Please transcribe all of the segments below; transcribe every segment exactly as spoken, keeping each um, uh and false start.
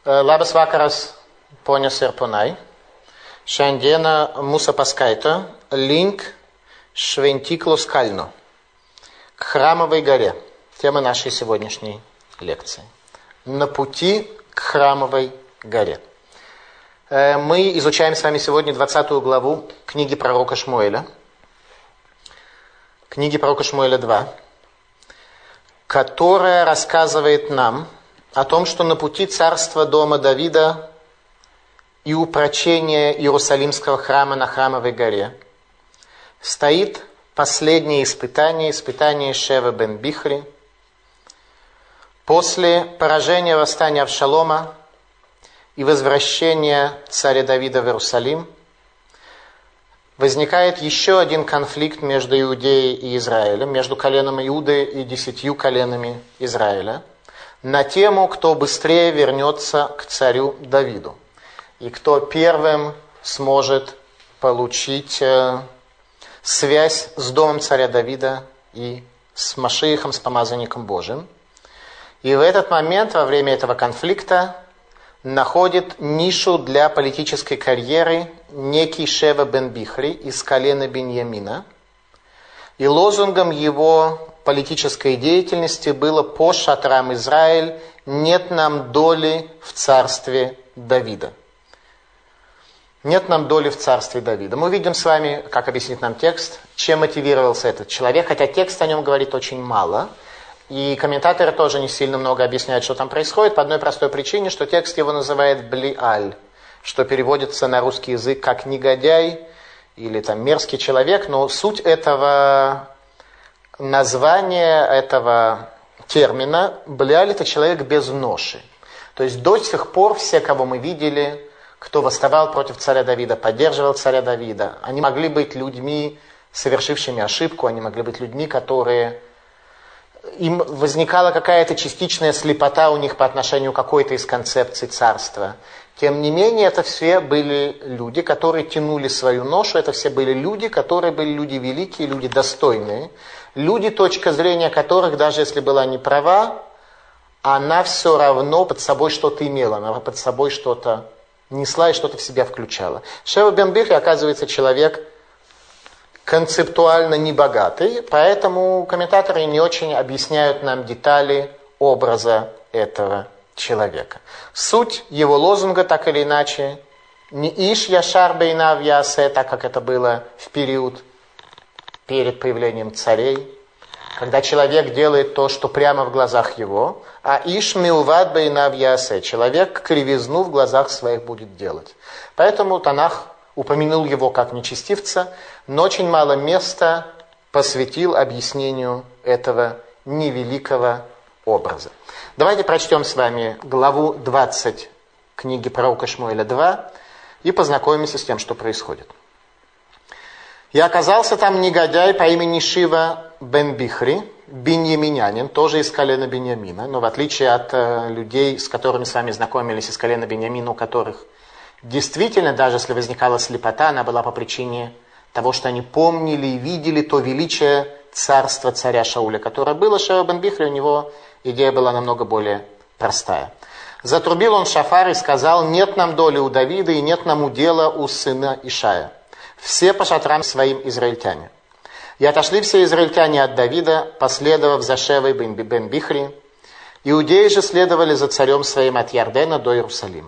Labas vakaras, ponios ir ponai. Šiandieną mūsų paskaito link Šventyklos kalno, к храмовой горе. Тема нашей сегодняшней лекции. На пути к храмовой горе. Мы изучаем с вами сегодня двадцатую главу книги пророка Шмуэля. Книги пророка Шмуэля два, которая рассказывает нам о том, что на пути царства дома Давида и упрочения Иерусалимского храма на Храмовой горе стоит последнее испытание, испытание Шева бен Бихри. После поражения восстания Авшалома и возвращения царя Давида в Иерусалим возникает еще один конфликт между Иудеей и Израилем, между коленом Иуды и десятью коленами Израиля, на тему, кто быстрее вернется к царю Давиду и кто первым сможет получить э, связь с домом царя Давида и с Машиахом, с помазанником Божиим. И в этот момент, во время этого конфликта, находит нишу для политической карьеры некий Шева бен Бихри из колена Биньямина. И лозунгом его политической деятельности было: «По шатрам Израиль, нет нам доли в царстве Давида». Нет нам доли в царстве Давида. Мы видим с вами, как объяснит нам текст, чем мотивировался этот человек, хотя текст о нем говорит очень мало. И комментаторы тоже не сильно много объясняют, что там происходит, по одной простой причине, что текст его называет «блиаль», что переводится на русский язык как «негодяй» или там «мерзкий человек», но суть этого названия, этого термина «блиаль» — это человек без ноши. То есть до сих пор все, кого мы видели, кто восставал против царя Давида, поддерживал царя Давида, они могли быть людьми, совершившими ошибку, они могли быть людьми, которые... Им возникала какая-то частичная слепота у них по отношению к какой-то из концепций царства. Тем не менее, это все были люди, которые тянули свою ношу, это все были люди, которые были люди великие, люди достойные, люди, точка зрения которых, даже если была не права, она все равно под собой что-то имела, она под собой что-то несла и что-то в себя включала. Шева бен Бихри, оказывается, человек концептуально небогатый, поэтому комментаторы не очень объясняют нам детали образа этого человека. Суть его лозунга, так или иначе, не иш яшар бейнав ясе, так как это было в период перед появлением царей, когда человек делает то, что прямо в глазах его, а иш милвад бейнав ясе, человек кривизну в глазах своих будет делать. Поэтому Танах упомянул его как нечестивца, но очень мало места посвятил объяснению этого невеликого образа. Давайте прочтем с вами главу двадцать книги пророка Шмуэля два и познакомимся с тем, что происходит. «И оказался там негодяй по имени Шива бен Бихри, биньяминянин, тоже из колена Биньямина, но в отличие от э, людей, с которыми с вами знакомились из колена Биньямина, у которых действительно, даже если возникала слепота, она была по причине того, что они помнили и видели то величие царства царя Шауля, которое было. Шева бен Бихри, у него идея была намного более простая. «Затрубил он шафар и сказал: нет нам доли у Давида и нет нам удела у сына Ишая. Все по шатрам своим израильтяне. И отошли все израильтяне от Давида, последовав за Шевой бен Бихри. Иудеи же следовали за царем своим от Ярдена до Иерусалима.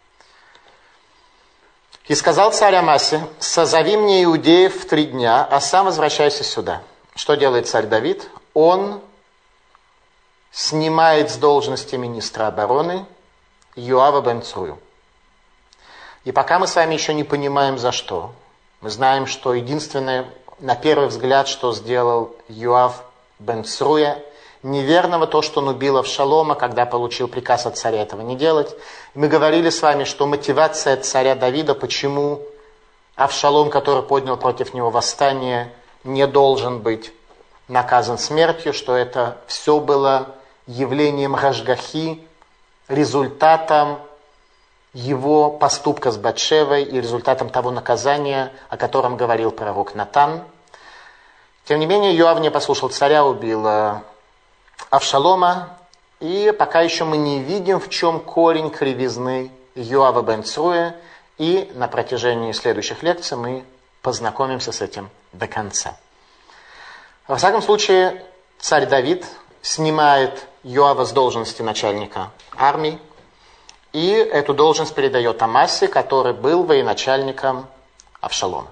И сказал царь Амасе: созови мне иудеев в три дня, а сам возвращайся сюда». Что делает царь Давид? Он снимает с должности министра обороны Йоава бен Црую. И пока мы с вами еще не понимаем, за что, мы знаем, что единственное, на первый взгляд, что сделал Йоав бен Цруя, неверного то, что он убил Авшалома, когда получил приказ от царя этого не делать. Мы говорили с вами, что мотивация царя Давида, почему Авшалом, который поднял против него восстание, не должен быть наказан смертью, что это все было явлением Рашгахи, результатом его поступка с Батшевой и результатом того наказания, о котором говорил пророк Натан. Тем не менее, Йоав не послушал царя, убил Авшалома, И пока еще мы не видим, в чем корень кривизны Йоава бен Цруя, и на протяжении следующих лекций мы познакомимся с этим до конца. Во всяком случае, царь Давид снимает Йоава с должности начальника армии, и эту должность передает Амасе, который был военачальником Авшалома.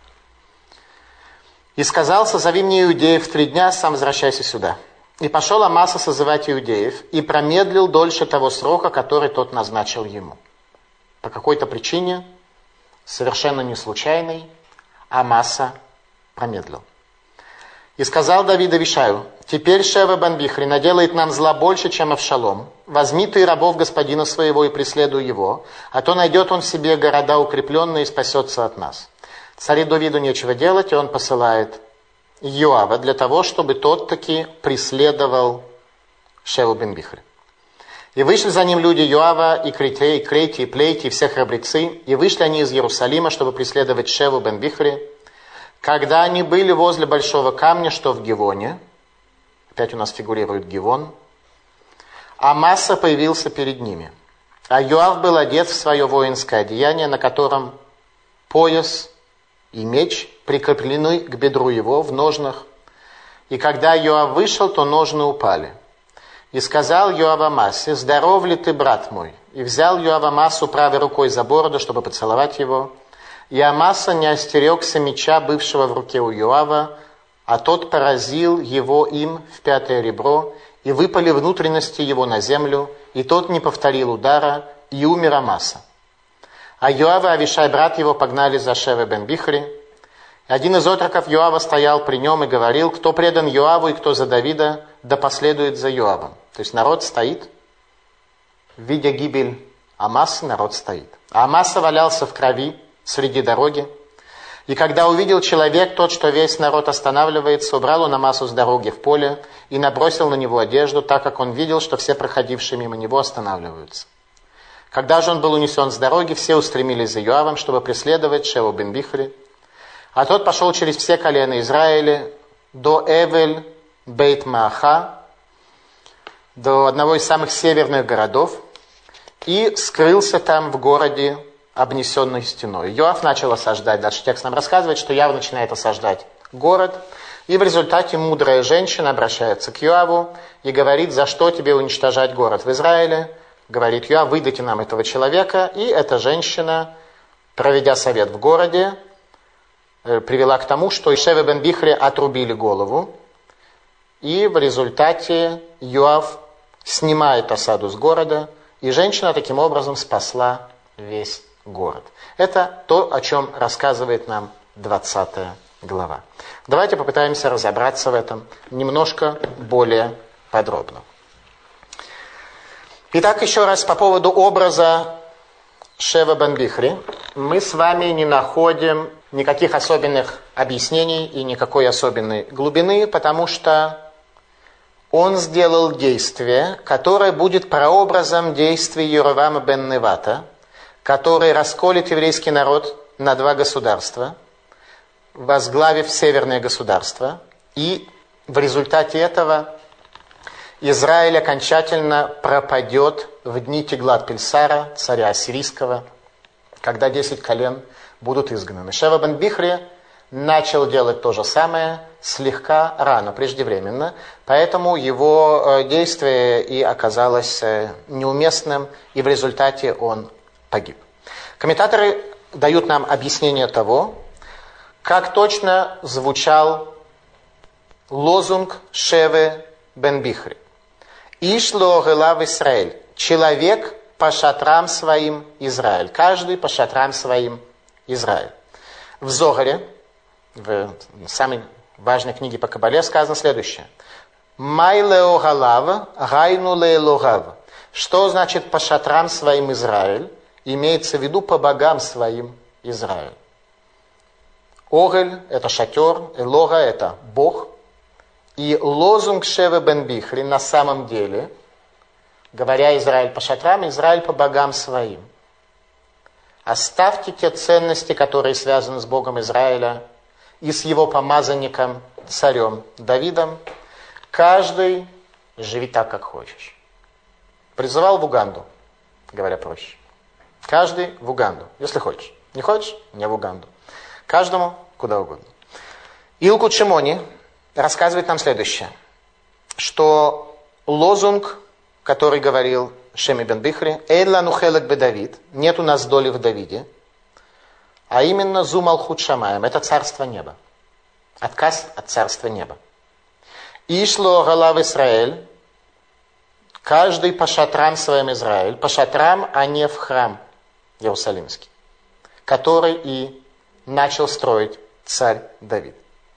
«И сказал: созови мне иудеев в три дня, сам возвращайся сюда. И пошел Амаса созывать иудеев, и промедлил дольше того срока, который тот назначил ему». По какой-то причине, совершенно не случайной, Амаса промедлил. «И сказал Давид Авишаю: теперь Шева бен Бихри наделает нам зла больше, чем Авшалом. Возьми ты рабов господина своего и преследуй его, а то найдет он себе города укрепленные и спасется от нас». Царю Давиду нечего делать, и он посылает Йоава для того, чтобы тот таки преследовал Шеву бен Бихри. «И вышли за ним люди Йоава, и Крейти, и Крейти, и Плейти, и все храбрецы, и вышли они из Иерусалима, чтобы преследовать Шеву бен Бихри. Когда они были возле большого камня, что в Гивоне», опять у нас фигурирует Гивон, «Амаса появился перед ними, а Йоав был одет в свое воинское одеяние, на котором пояс и меч прикреплены к бедру его в ножнах. И когда Йоав вышел, то ножны упали. И сказал Йоав Амасе: здоров ли ты, брат мой? И взял Йоав Амасу правой рукой за бороду, чтобы поцеловать его. И Амаса не остерегся меча, бывшего в руке у Йоава, а тот поразил его им в пятое ребро, и выпали внутренности его на землю, и тот не повторил удара, и умер Амаса. А Йоава и Авишай, брат его, погнали за Шевой бен Бихри. Один из отроков Йоава стоял при нем и говорил: кто предан Йоаву и кто за Давида, да последует за Йоавом. То есть народ стоит, видя гибель Амасы, народ стоит. А Амаса валялся в крови среди дороги. И когда увидел человек тот, что весь народ останавливается, убрал он Амасу с дороги в поле и набросил на него одежду, так как он видел, что все проходившие мимо него останавливаются. Когда же он был унесен с дороги, все устремились за Йоавом, чтобы преследовать Шеву бен Бихри. А тот пошел через все колена Израиля до Эвель Бейт Мааха, до одного из самых северных городов, и скрылся там в городе, обнесенной стеной. Йоав начал осаждать, дальше текст нам рассказывает, что Йоав начинает осаждать город, и в результате мудрая женщина обращается к Йоаву и говорит: за что тебе уничтожать город в Израиле? Говорит Йоав: выдайте нам этого человека. И эта женщина, проведя совет в городе, привела к тому, что Шеве бен Бихри отрубили голову, и в результате Йоав снимает осаду с города, и женщина таким образом спасла весь город. Это то, о чем рассказывает нам двадцатая глава. Давайте попытаемся разобраться в этом немножко более подробно. Итак, еще раз по поводу образа Шева бен Бихри. Мы с вами не находим никаких особенных объяснений и никакой особенной глубины, потому что он сделал действие, которое будет прообразом действий Йеровама бен Невата, который расколет еврейский народ на два государства, возглавив северное государство, и в результате этого Израиль окончательно пропадет в дни Тиглат-Пильсара, царя ассирийского, когда десять колен будут изгнаны. Шева бен Бихри начал делать то же самое слегка рано, преждевременно, поэтому его действие и оказалось неуместным, и в результате он погиб. Комментаторы дают нам объяснение того, как точно звучал лозунг Шевы бен Бихри. «Иш ло гелав Исраэль» – «Человек по шатрам своим Израиль». Каждый по шатрам своим Израиль. В Зогаре, в самой важной книге по Кабале, сказано следующее. «Май лео галав, гайну леэлогав». Что значит «по шатрам своим Израиль»? Имеется в виду «по богам своим Израиль». Огель – это шатер, Элога – это Бог. И лозунг Шевы бен Бихри на самом деле, говоря Израиль по шатрам, Израиль по богам своим. Оставьте те ценности, которые связаны с Богом Израиля и с его помазанником, царем Давидом. Каждый живи так, как хочешь. призывал в Уганду, говоря проще. Каждый в Уганду, если хочешь. Не хочешь? Не в Уганду. Каждому куда угодно. Илкут Шимони рассказывает нам следующее, что лозунг, который говорил Шеми бен Бихри, «Эйн лану хелек бе Давид», нет у нас доли в Давиде, а именно «Зу малхут шамаем», это царство неба. Отказ от царства неба. «Ишло галав Исраэль», каждый по шатрам своим Израиль, по шатрам, а не в храм Иерусалимский, который и начал строить царь Давид.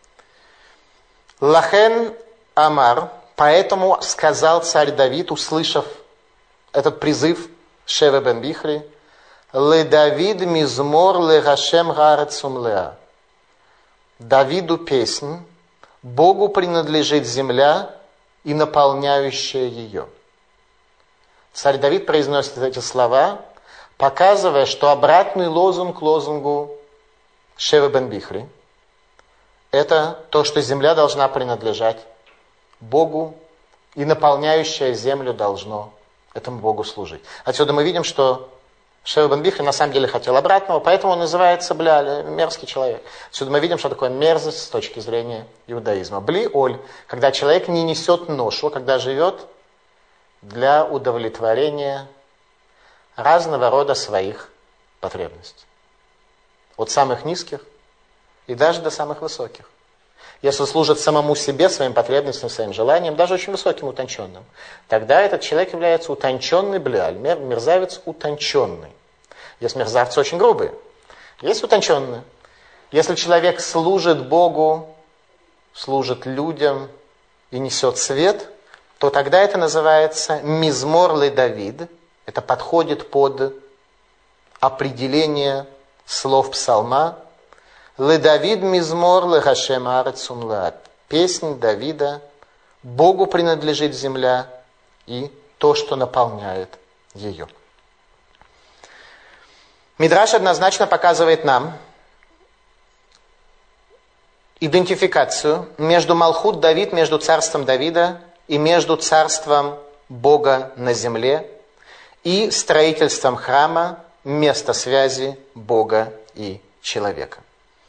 Лахен Амар, поэтому сказал царь Давид, услышав этот призыв Шеве бен Бихри, «Ле Давид мизмор ле Гашем гаарецум леа». Давиду песнь, Богу принадлежит земля и наполняющая ее. Царь Давид произносит эти слова, показывая, что обратный лозунг лозунгу Шеве бен Бихри – это то, что земля должна принадлежать Богу, и наполняющая землю должно этому Богу служить. Отсюда мы видим, что Шеве бен Бихри на самом деле хотел обратного, поэтому он называется Бля, мерзкий человек. Отсюда мы видим, что такое мерзость с точки зрения иудаизма. Бли-оль, когда человек не несет ношу, когда живет для удовлетворения разного рода своих потребностей. От самых низких и даже до самых высоких. Если служит самому себе, своим потребностям, своим желаниям, даже очень высоким, утонченным, тогда этот человек является утонченный бляль, мерзавец утонченный. Есть мерзавцы очень грубые, есть утонченные. Если человек служит Богу, служит людям и несет свет, то тогда это называется мизмор ле Давид. Это подходит под определение слов псалма. Ле Давид мизмор ле Гашем аарецум леа. Песнь Давида. Богу принадлежит земля и то, что наполняет ее. Мидраш однозначно показывает нам идентификацию между Малхут Давид, между царством Давида и между царством Бога на земле и строительством храма, место связи Бога и человека.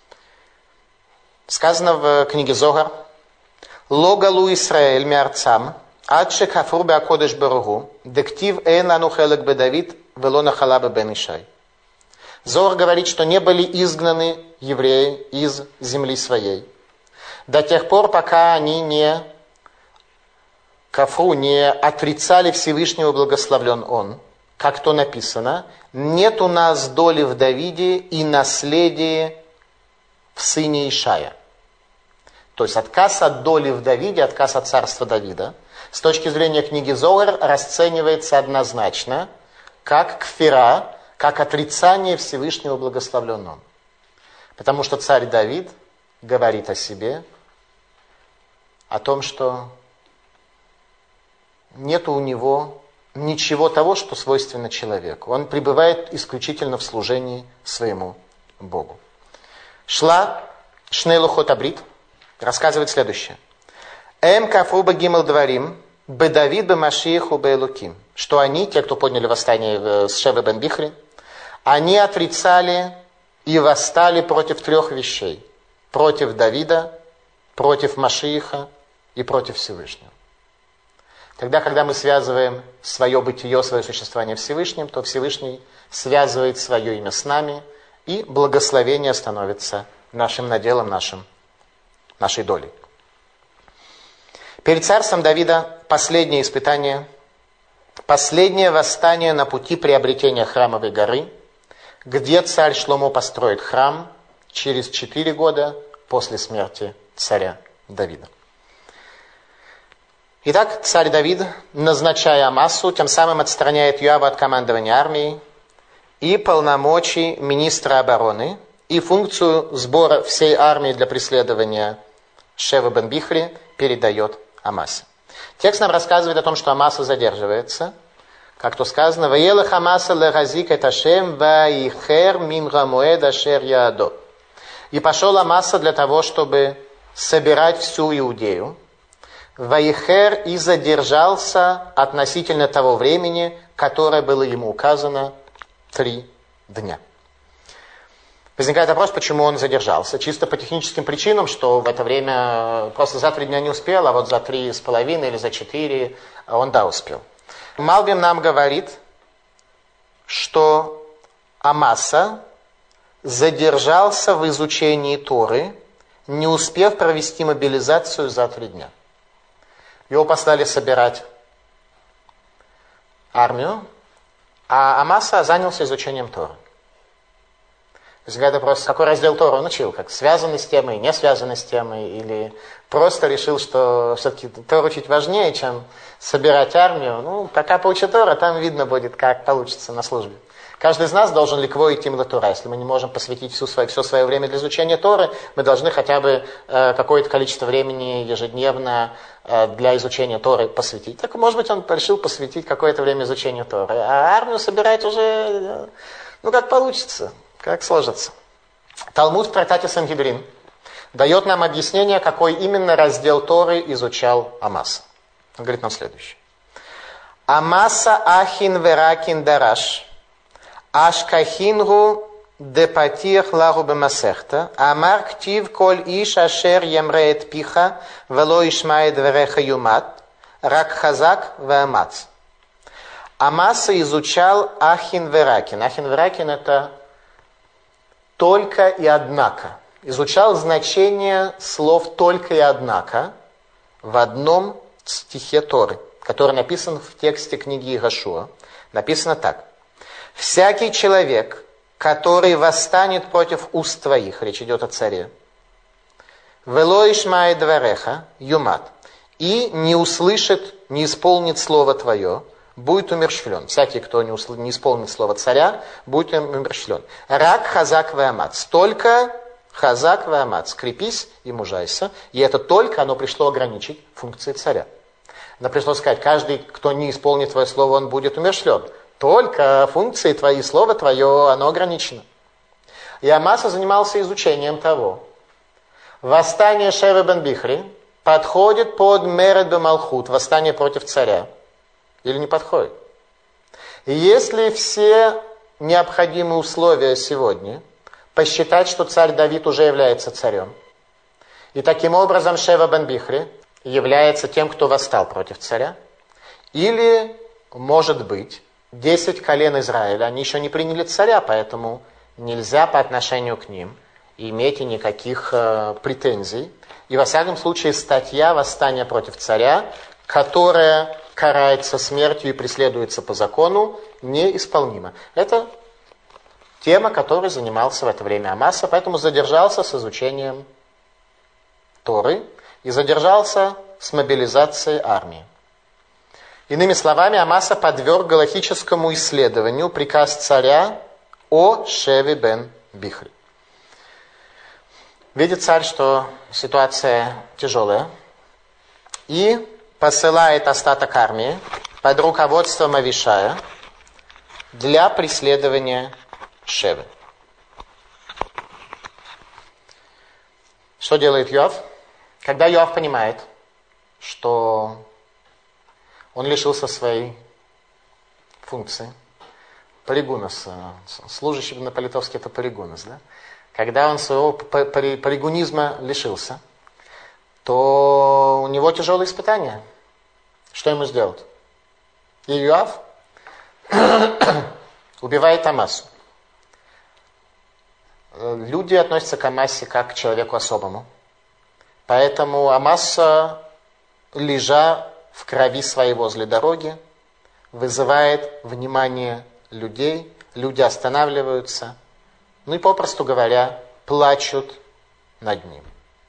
Сказано в книге Зогар: «Логалу Исраэль миарцам, адше кафру беакодеш баругу, дектив эйн лану хелек бе Давид, вело нахала бе бен Ишай». Зогар говорит, что не были изгнаны евреи из земли своей до тех пор, пока они не кафру, не отрицали Всевышнего, благословлен Он. Как то написано: «Нет у нас доли в Давиде и наследия в сыне Ишая». То есть отказ от доли в Давиде, отказ от царства Давида, с точки зрения книги Зогар, расценивается однозначно как кфира, как отрицание Всевышнего, благословлен Он. Потому что царь Давид говорит о себе, о том, что нет у него ничего того, что свойственно человеку. Он пребывает исключительно в служении своему Богу. Шла Шнейлухот Абрит рассказывает следующее. Эм кафруба гимл дварим, бе Давид бе Машииху бе Элуким. Что они, те, кто подняли восстание с Шеве бен Бихри, они отрицали и восстали против трех вещей. Против Давида, против Машииха и против Всевышнего. Тогда, когда мы связываем свое бытие, свое существование Всевышним, то Всевышний связывает свое имя с нами, и благословение становится нашим наделом, нашим, нашей долей. Перед царством Давида последнее испытание, последнее восстание на пути приобретения храмовой горы, где царь Шломо построит храм через четыре года после смерти царя Давида. Итак, царь Давид, назначая Амасу, тем самым отстраняет Йоава от командования армией и полномочий министра обороны, и функцию сбора всей армии для преследования Шеве бен Бихри передает Амасе. Текст нам рассказывает о том, что Амаса задерживается. Как то сказано: «Ваелах Амаса лехазик эт Ашем ваихер мимра моэд ашер яадо». И пошел Амаса для того, чтобы собирать всю Иудею Ваихер и задержался относительно того времени, которое было ему указано, три дня. Возникает вопрос, почему он задержался. Чисто по техническим причинам, что в это время просто за три дня не успел, а вот за три с половиной или за четыре он да успел. Малбим нам говорит, что Амаса задержался в изучении Торы, не успев провести мобилизацию за три дня. Его послали собирать армию, а Амаса занялся изучением Торы. Возникает вопрос, какой раздел Торы он учил, как связанный с темой, не связанный с темой, или просто решил, что все-таки Тору учить важнее, чем собирать армию. Ну, пока поучит Тора, там видно будет, как получится на службе. Каждый из нас должен ликво идти на Тора. Если мы не можем посвятить всю свое, все свое время для изучения Торы, мы должны хотя бы э, какое-то количество времени ежедневно э, для изучения Торы посвятить. Так, может быть, он решил посвятить какое-то время изучению Торы. А армию собирать уже, э, ну, как получится, как сложится. Талмуд в трактате Сангедрин дает нам объяснение, какой именно раздел Торы изучал Амаса. Он говорит нам следующее. Амаса ахин веракин дараш. Ашкахингу депатих лагу бемасехта, амар ктив коль иш ашер ямреет пиха, вело ишмает вереха юмат, рак хазак веамац. Амаса изучал ахин веракин. Ахин веракин это только и однако. Изучал значение слов только и однако в одном стихе Торы, который написан в тексте книги Иегошуа. Написано так. Всякий человек, который восстанет против уст твоих, речь идет о царе, вело ишмай двареха, юмат, и не услышит, не исполнит слово твое, будет умерщвлен. Всякий, кто не, усл... не исполнит слово царя, будет умерщвлен. Рак хазак веамац, только хазак веамац, крепись и мужайся, и это только оно пришло ограничить функции царя. Оно пришло сказать, каждый, кто не исполнит твое слово, он будет умерщвлен. Только функции твои, слово твое, оно ограничено. И Амаса занимался изучением того. Восстание Шевы бен Бихри подходит под Меред бен Малхут, восстание против царя. Или не подходит? И если все необходимые условия сегодня посчитать, что царь Давид уже является царем, и таким образом Шева бен Бихри является тем, кто восстал против царя, или, может быть, Десять колен Израиля, они еще не приняли царя, поэтому нельзя по отношению к ним иметь никаких э, претензий. И во всяком случае статья восстания против царя, которая карается смертью и преследуется по закону, неисполнима. Это тема, которой занимался в это время Амаса, поэтому задержался с изучением Торы и задержался с мобилизацией армии. Иными словами, Амаса подверг галахическому исследованию приказ царя о Шеве бен Бихри. Видит царь, что ситуация тяжелая, и посылает остаток армии под руководством Авишая для преследования Шевы. Что делает Йоав? Когда Йоав понимает, что он лишился своей функции. Полигунос. Служащий на по-литовски это полигунос. Да? Когда он своего полигунизма лишился, то у него тяжелые испытания. Что ему сделать? И Йоав убивает Амасу. Люди относятся к Амасе как к человеку особому. Поэтому Амаса, лежа в крови своей возле дороги, вызывает внимание людей, люди останавливаются, ну и, попросту говоря, плачут над ним.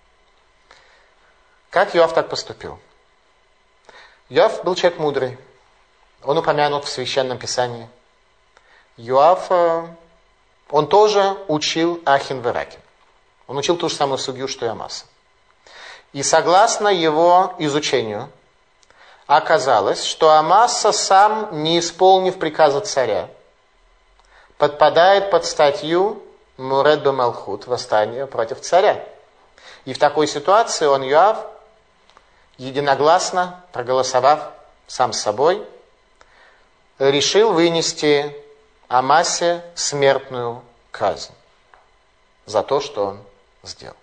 Как Йоав так поступил? Йоав был человек мудрый, он упомянут в Священном Писании. Йоав, он тоже учил Ахин веракин, он учил ту же самую сугью, что и Амаса. И согласно его изучению, оказалось, что Амаса сам, не исполнив приказа царя, подпадает под статью Муред бен Малхут, восстание против царя. И в такой ситуации он, Йоав, единогласно, проголосовав сам с собой, решил вынести Амасе смертную казнь за то, что он сделал.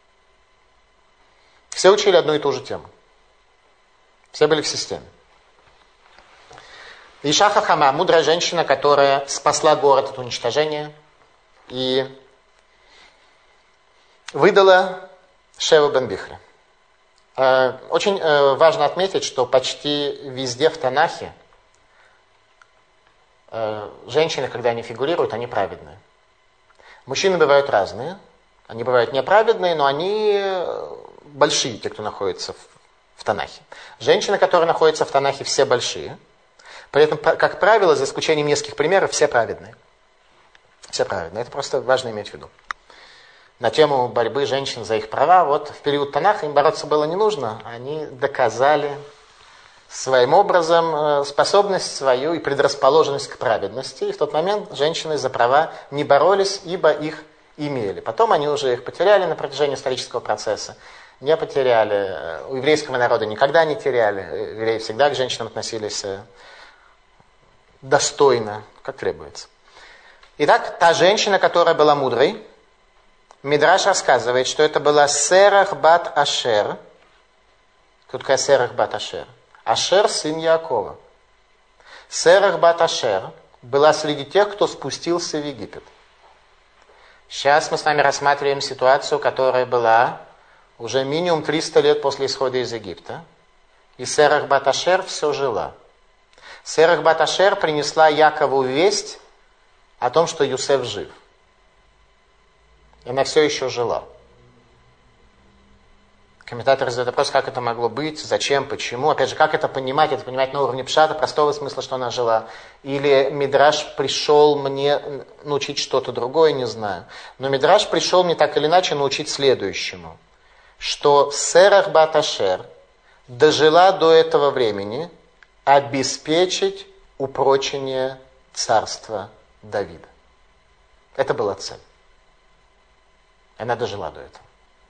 Все учили одну и ту же тему. Все были в системе. Иша Хахама, мудрая женщина, которая спасла город от уничтожения и выдала Шеву бен Бихри. Очень важно отметить, что почти везде в Танахе женщины, когда они фигурируют, они праведные. Мужчины бывают разные. Они бывают неправедные, но они большие, те, кто находится в, в Танахе. Женщины, которые находятся в Танахе, все большие. При этом, как правило, за исключением нескольких примеров, все праведные. Все праведные. Это просто важно иметь в виду. На тему борьбы женщин за их права, вот в период Танаха им бороться было не нужно. Они доказали своим образом способность свою и предрасположенность к праведности. И в тот момент женщины за права не боролись, ибо их имели. Потом они уже их потеряли на протяжении исторического процесса. Не потеряли. У еврейского народа никогда не теряли. Евреи всегда к женщинам относились достойно, как требуется. Итак, та женщина, которая была мудрой, Мидраш рассказывает, что это была Серах бат Ашер. Кто такая Серах бат Ашер? Ашер, сын Яакова. Серах бат Ашер была среди тех, кто спустился в Египет. Сейчас мы с вами рассматриваем ситуацию, которая была уже минимум триста лет после исхода из Египта. И Серах бат Ашер все жила. Серах бат Ашер принесла Якову весть о том, что Юсеф жив. И она все еще жила. Комментаторы задают вопрос, как это могло быть, зачем, почему. Опять же, как это понимать? Это понимать на уровне пшата, простого смысла, что она жила. Или Мидраш пришел мне научить что-то другое, не знаю. Но Мидраш пришел мне так или иначе научить следующему. Что Серах бат Ашер дожила до этого времени обеспечить упрочение царства Давида. Это была цель. Она дожила до этого.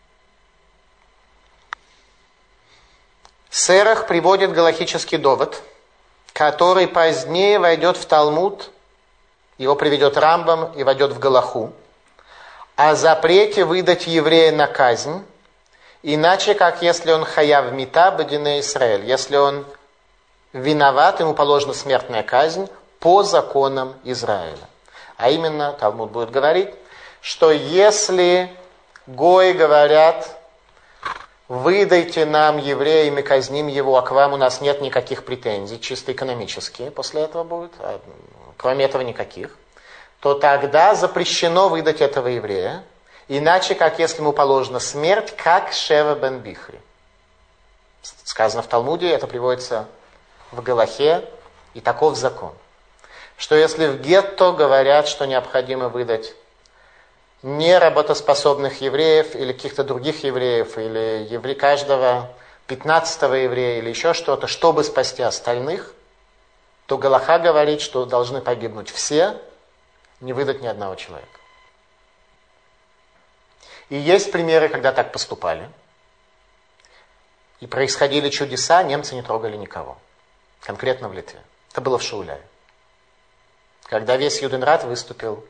Серах приводит галахический довод, который позднее войдет в Талмуд, его приведет Рамбам и войдет в Галаху, о запрете выдать еврея на казнь, иначе как если он хаяв мита бадине Исраэль, если он виноват, ему положена смертная казнь по законам Израиля. А именно, Талмуд будет говорить, что если гои говорят, выдайте нам еврея, и мы казним его, а к вам у нас нет никаких претензий, чисто экономические после этого будут, а кроме этого никаких, то тогда запрещено выдать этого еврея, иначе как если ему положена смерть, как Шева бен Бихри. Сказано в Талмуде, это приводится в Галахе, и таков закон. Что если в гетто говорят, что необходимо выдать неработоспособных евреев или каких-то других евреев, или евре... каждого пятнадцатого еврея, или еще что-то, чтобы спасти остальных, то Галаха говорит, что должны погибнуть все, не выдать ни одного человека. И есть примеры, когда так поступали. И происходили чудеса, немцы не трогали никого. Конкретно в Литве. Это было в Шауляе. Когда весь Юденрат выступил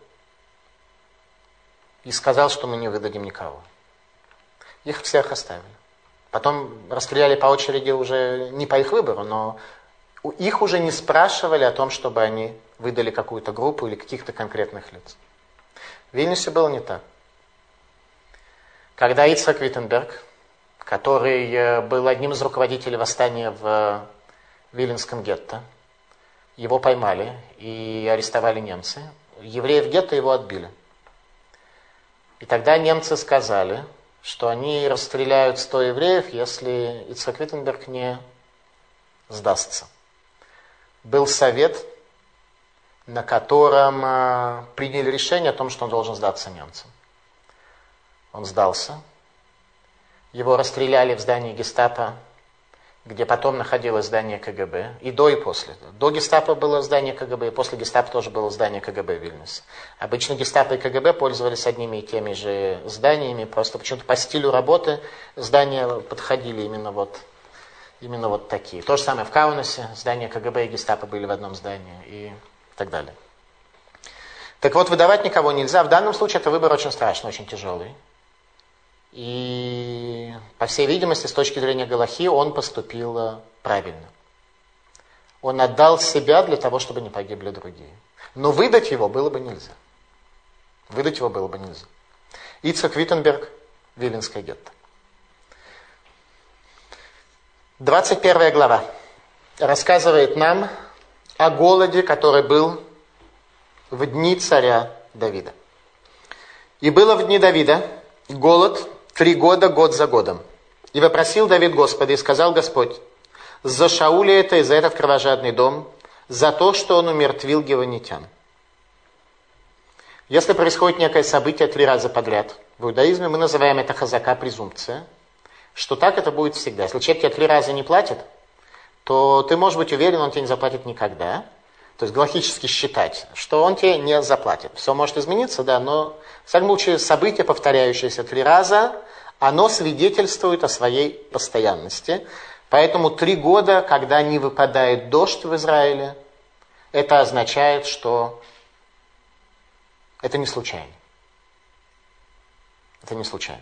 и сказал, что мы не выдадим никого. Их всех оставили. Потом расстреляли по очереди уже не по их выбору, но их уже не спрашивали о том, чтобы они выдали какую-то группу или каких-то конкретных лиц. В Вильнюсе было не так. Когда Ицхак Виттенберг, который был одним из руководителей восстания в Виленском гетто, его поймали и арестовали немцы, евреи в гетто его отбили. И тогда немцы сказали, что они расстреляют сто евреев, если Ицхак Виттенберг не сдастся. Был совет, на котором приняли решение о том, что он должен сдаться немцам. Он сдался. Его расстреляли в здании гестапо, где потом находилось здание КГБ. И до, и после. До гестапо было здание КГБ, и после гестапо тоже было здание КГБ в Вильнюсе. Обычно гестапо и КГБ пользовались одними и теми же зданиями, просто почему-то по стилю работы здания подходили именно вот именно вот такие. То же самое в Каунасе, здания КГБ и гестапо были в одном здании и так далее. Так вот, выдавать никого нельзя. В данном случае это выбор очень страшный, очень тяжелый. И, по всей видимости, с точки зрения галахи, он поступил правильно. Он отдал себя для того, чтобы не погибли другие. Но выдать его было бы нельзя. Выдать его было бы нельзя. Ицхак Виттенберг, Виленское гетто. двадцать первая глава рассказывает нам о голоде, который был в дни царя Давида. «И было в дни Давида голод три года, год за годом. И вопросил Давид Господа, и сказал Господь: за Шауля это и за этот кровожадный дом, за то, что он умертвил гевонитян». Если происходит некое событие три раза подряд, в иудаизме мы называем это хазака, презумпция, что так это будет всегда. Если человек тебе три раза не платит, то ты можешь быть уверен, он тебе не заплатит никогда. То есть галахически считать, что он тебе не заплатит. Все может измениться, да, но в всяком случае событие, повторяющееся три раза, оно свидетельствует о своей постоянности. Поэтому три года, когда не выпадает дождь в Израиле, это означает, что это не случайно. Это не случайно.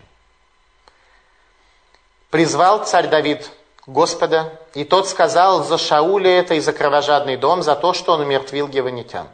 Призвал царь Давид Господа, и тот сказал: за Шауля это и за кровожадный дом, за то, что он умертвил гевонитян.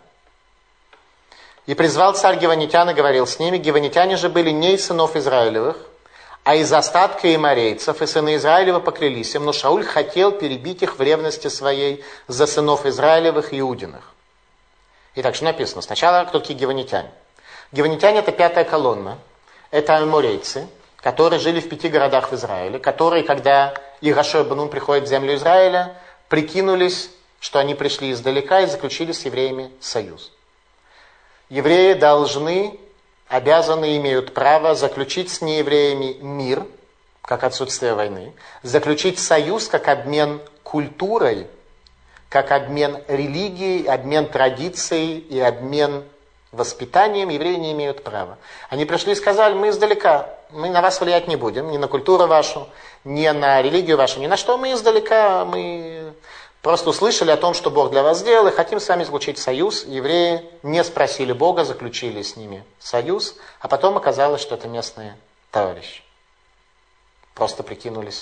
И призвал царь гевонитян и говорил с ними. Гевонитяне же были не из сынов Израилевых, а из остатка иморейцев, и сыны Израилева поклялись им, но Шауль хотел перебить их в ревности своей за сынов Израилевых и Иудиных. Итак, что написано? Сначала, кто такие гевонитяне? Гевонитяне — это пятая колонна. Это аморейцы, которые жили в пяти городах в Израиле, которые, когда Иерошуа бен Нун приходит в землю Израиля, прикинулись, что они пришли издалека и заключили с евреями союз. Евреи должны, обязаны, имеют право заключить с неевреями мир, как отсутствие войны, заключить союз как обмен культурой, как обмен религией, обмен традицией и обмен воспитанием. Евреи не имеют права. Они пришли и сказали: мы издалека, мы на вас влиять не будем, ни на культуру вашу, ни на религию вашу, ни на что. Мы издалека, мы просто услышали о том, что Бог для вас сделал, и хотим с вами заключить союз. Евреи не спросили Бога, заключили с ними союз, а потом оказалось, что это местные товарищи. Просто прикинулись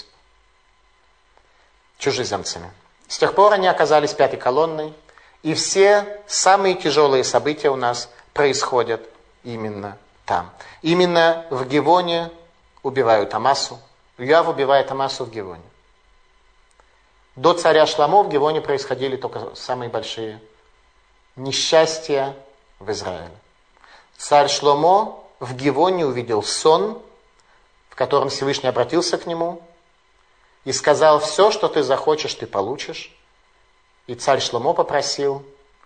чужеземцами. С тех пор они оказались пятой колонной, и все самые тяжелые события у нас происходят именно там. Именно в Гивоне убивают Амасу. Йоав убивает Амасу в Гивоне. До царя Шломо в Гивоне происходили только самые большие несчастья в Израиле. Царь Шломо в Гивоне увидел сон, в котором Всевышний обратился к нему и сказал: все, что ты захочешь, ты получишь. И царь Шломо попросил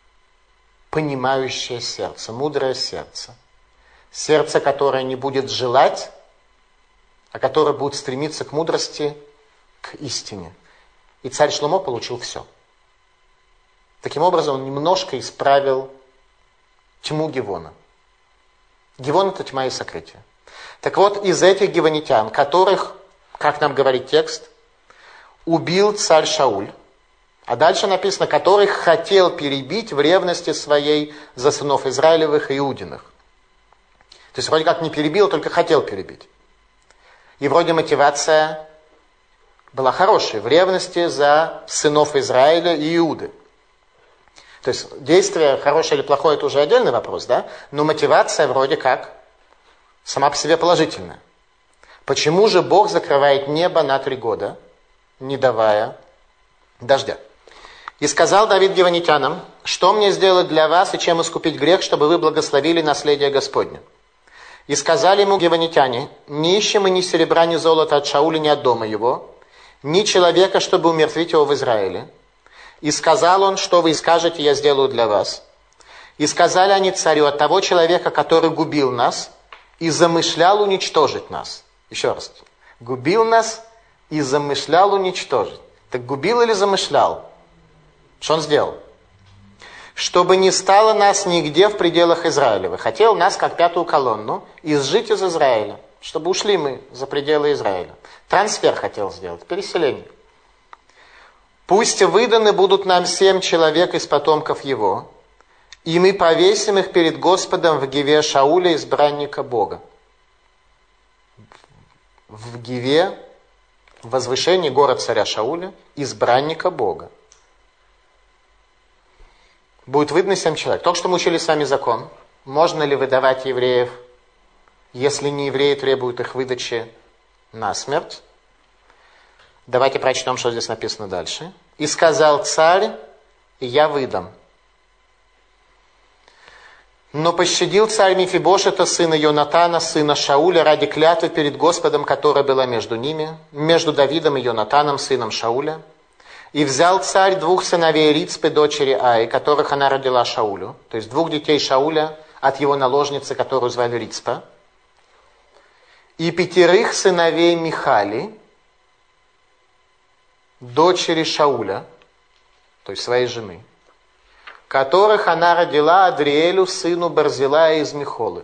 понимающее сердце, мудрое сердце. Сердце, которое не будет желать, а которое будет стремиться к мудрости, к истине. И царь Шломо получил все. Таким образом, он немножко исправил тьму Гивона. Гивон — это тьма и сокрытие. Так вот, из этих гивонитян, которых, как нам говорит текст, убил царь Шауль, а дальше написано, которых хотел перебить в ревности своей за сынов Израилевых и Иудиных. То есть вроде как не перебил, только хотел перебить. И вроде мотивация была хорошая, в ревности за сынов Израиля и Иуды. То есть действие хорошее или плохое — это уже отдельный вопрос, да? Но мотивация вроде как сама по себе положительная. Почему же Бог закрывает небо на три года, не давая дождя? И сказал Давид гивонитянам: что мне сделать для вас и чем искупить грех, чтобы вы благословили наследие Господне? И сказали ему гивонитяне: не ищем мы ни серебра, ни золота от Шауля, ни от дома его, ни человека, чтобы умертвить его в Израиле. И сказал он: что вы скажете, я сделаю для вас. И сказали они царю: от того человека, который губил нас и замышлял уничтожить нас. Еще раз. Губил нас и замышлял уничтожить. Так губил или замышлял? Что он сделал? Чтобы не стало нас нигде в пределах Израилева. Хотел нас, как пятую колонну, изжить из Израиля. Чтобы ушли мы за пределы Израиля. Трансфер хотел сделать, переселение. Пусть выданы будут нам семь человек из потомков его, и мы повесим их перед Господом в Гиве Шауля, избранника Бога. В Гиве, в возвышении город царя Шауля, избранника Бога. Будет выдано семь человек. Только что мы учили с вами закон. Можно ли выдавать евреев, если не евреи требуют их выдачи на смерть? Давайте прочтем, что здесь написано дальше. «И сказал царь, и я выдам. Но пощадил царь Мефибошета, сына Йонатана, сына Шауля, ради клятвы перед Господом, которая была между ними, между Давидом и Йонатаном, сыном Шауля. И взял царь двух сыновей Рицпы, дочери Аи, которых она родила Шаулю, то есть двух детей Шауля от его наложницы, которую звали Рицпа, и пятерых сыновей Михали, дочери Шауля, то есть своей жены, которых она родила Адриэлю, сыну Барзилая из Михолы».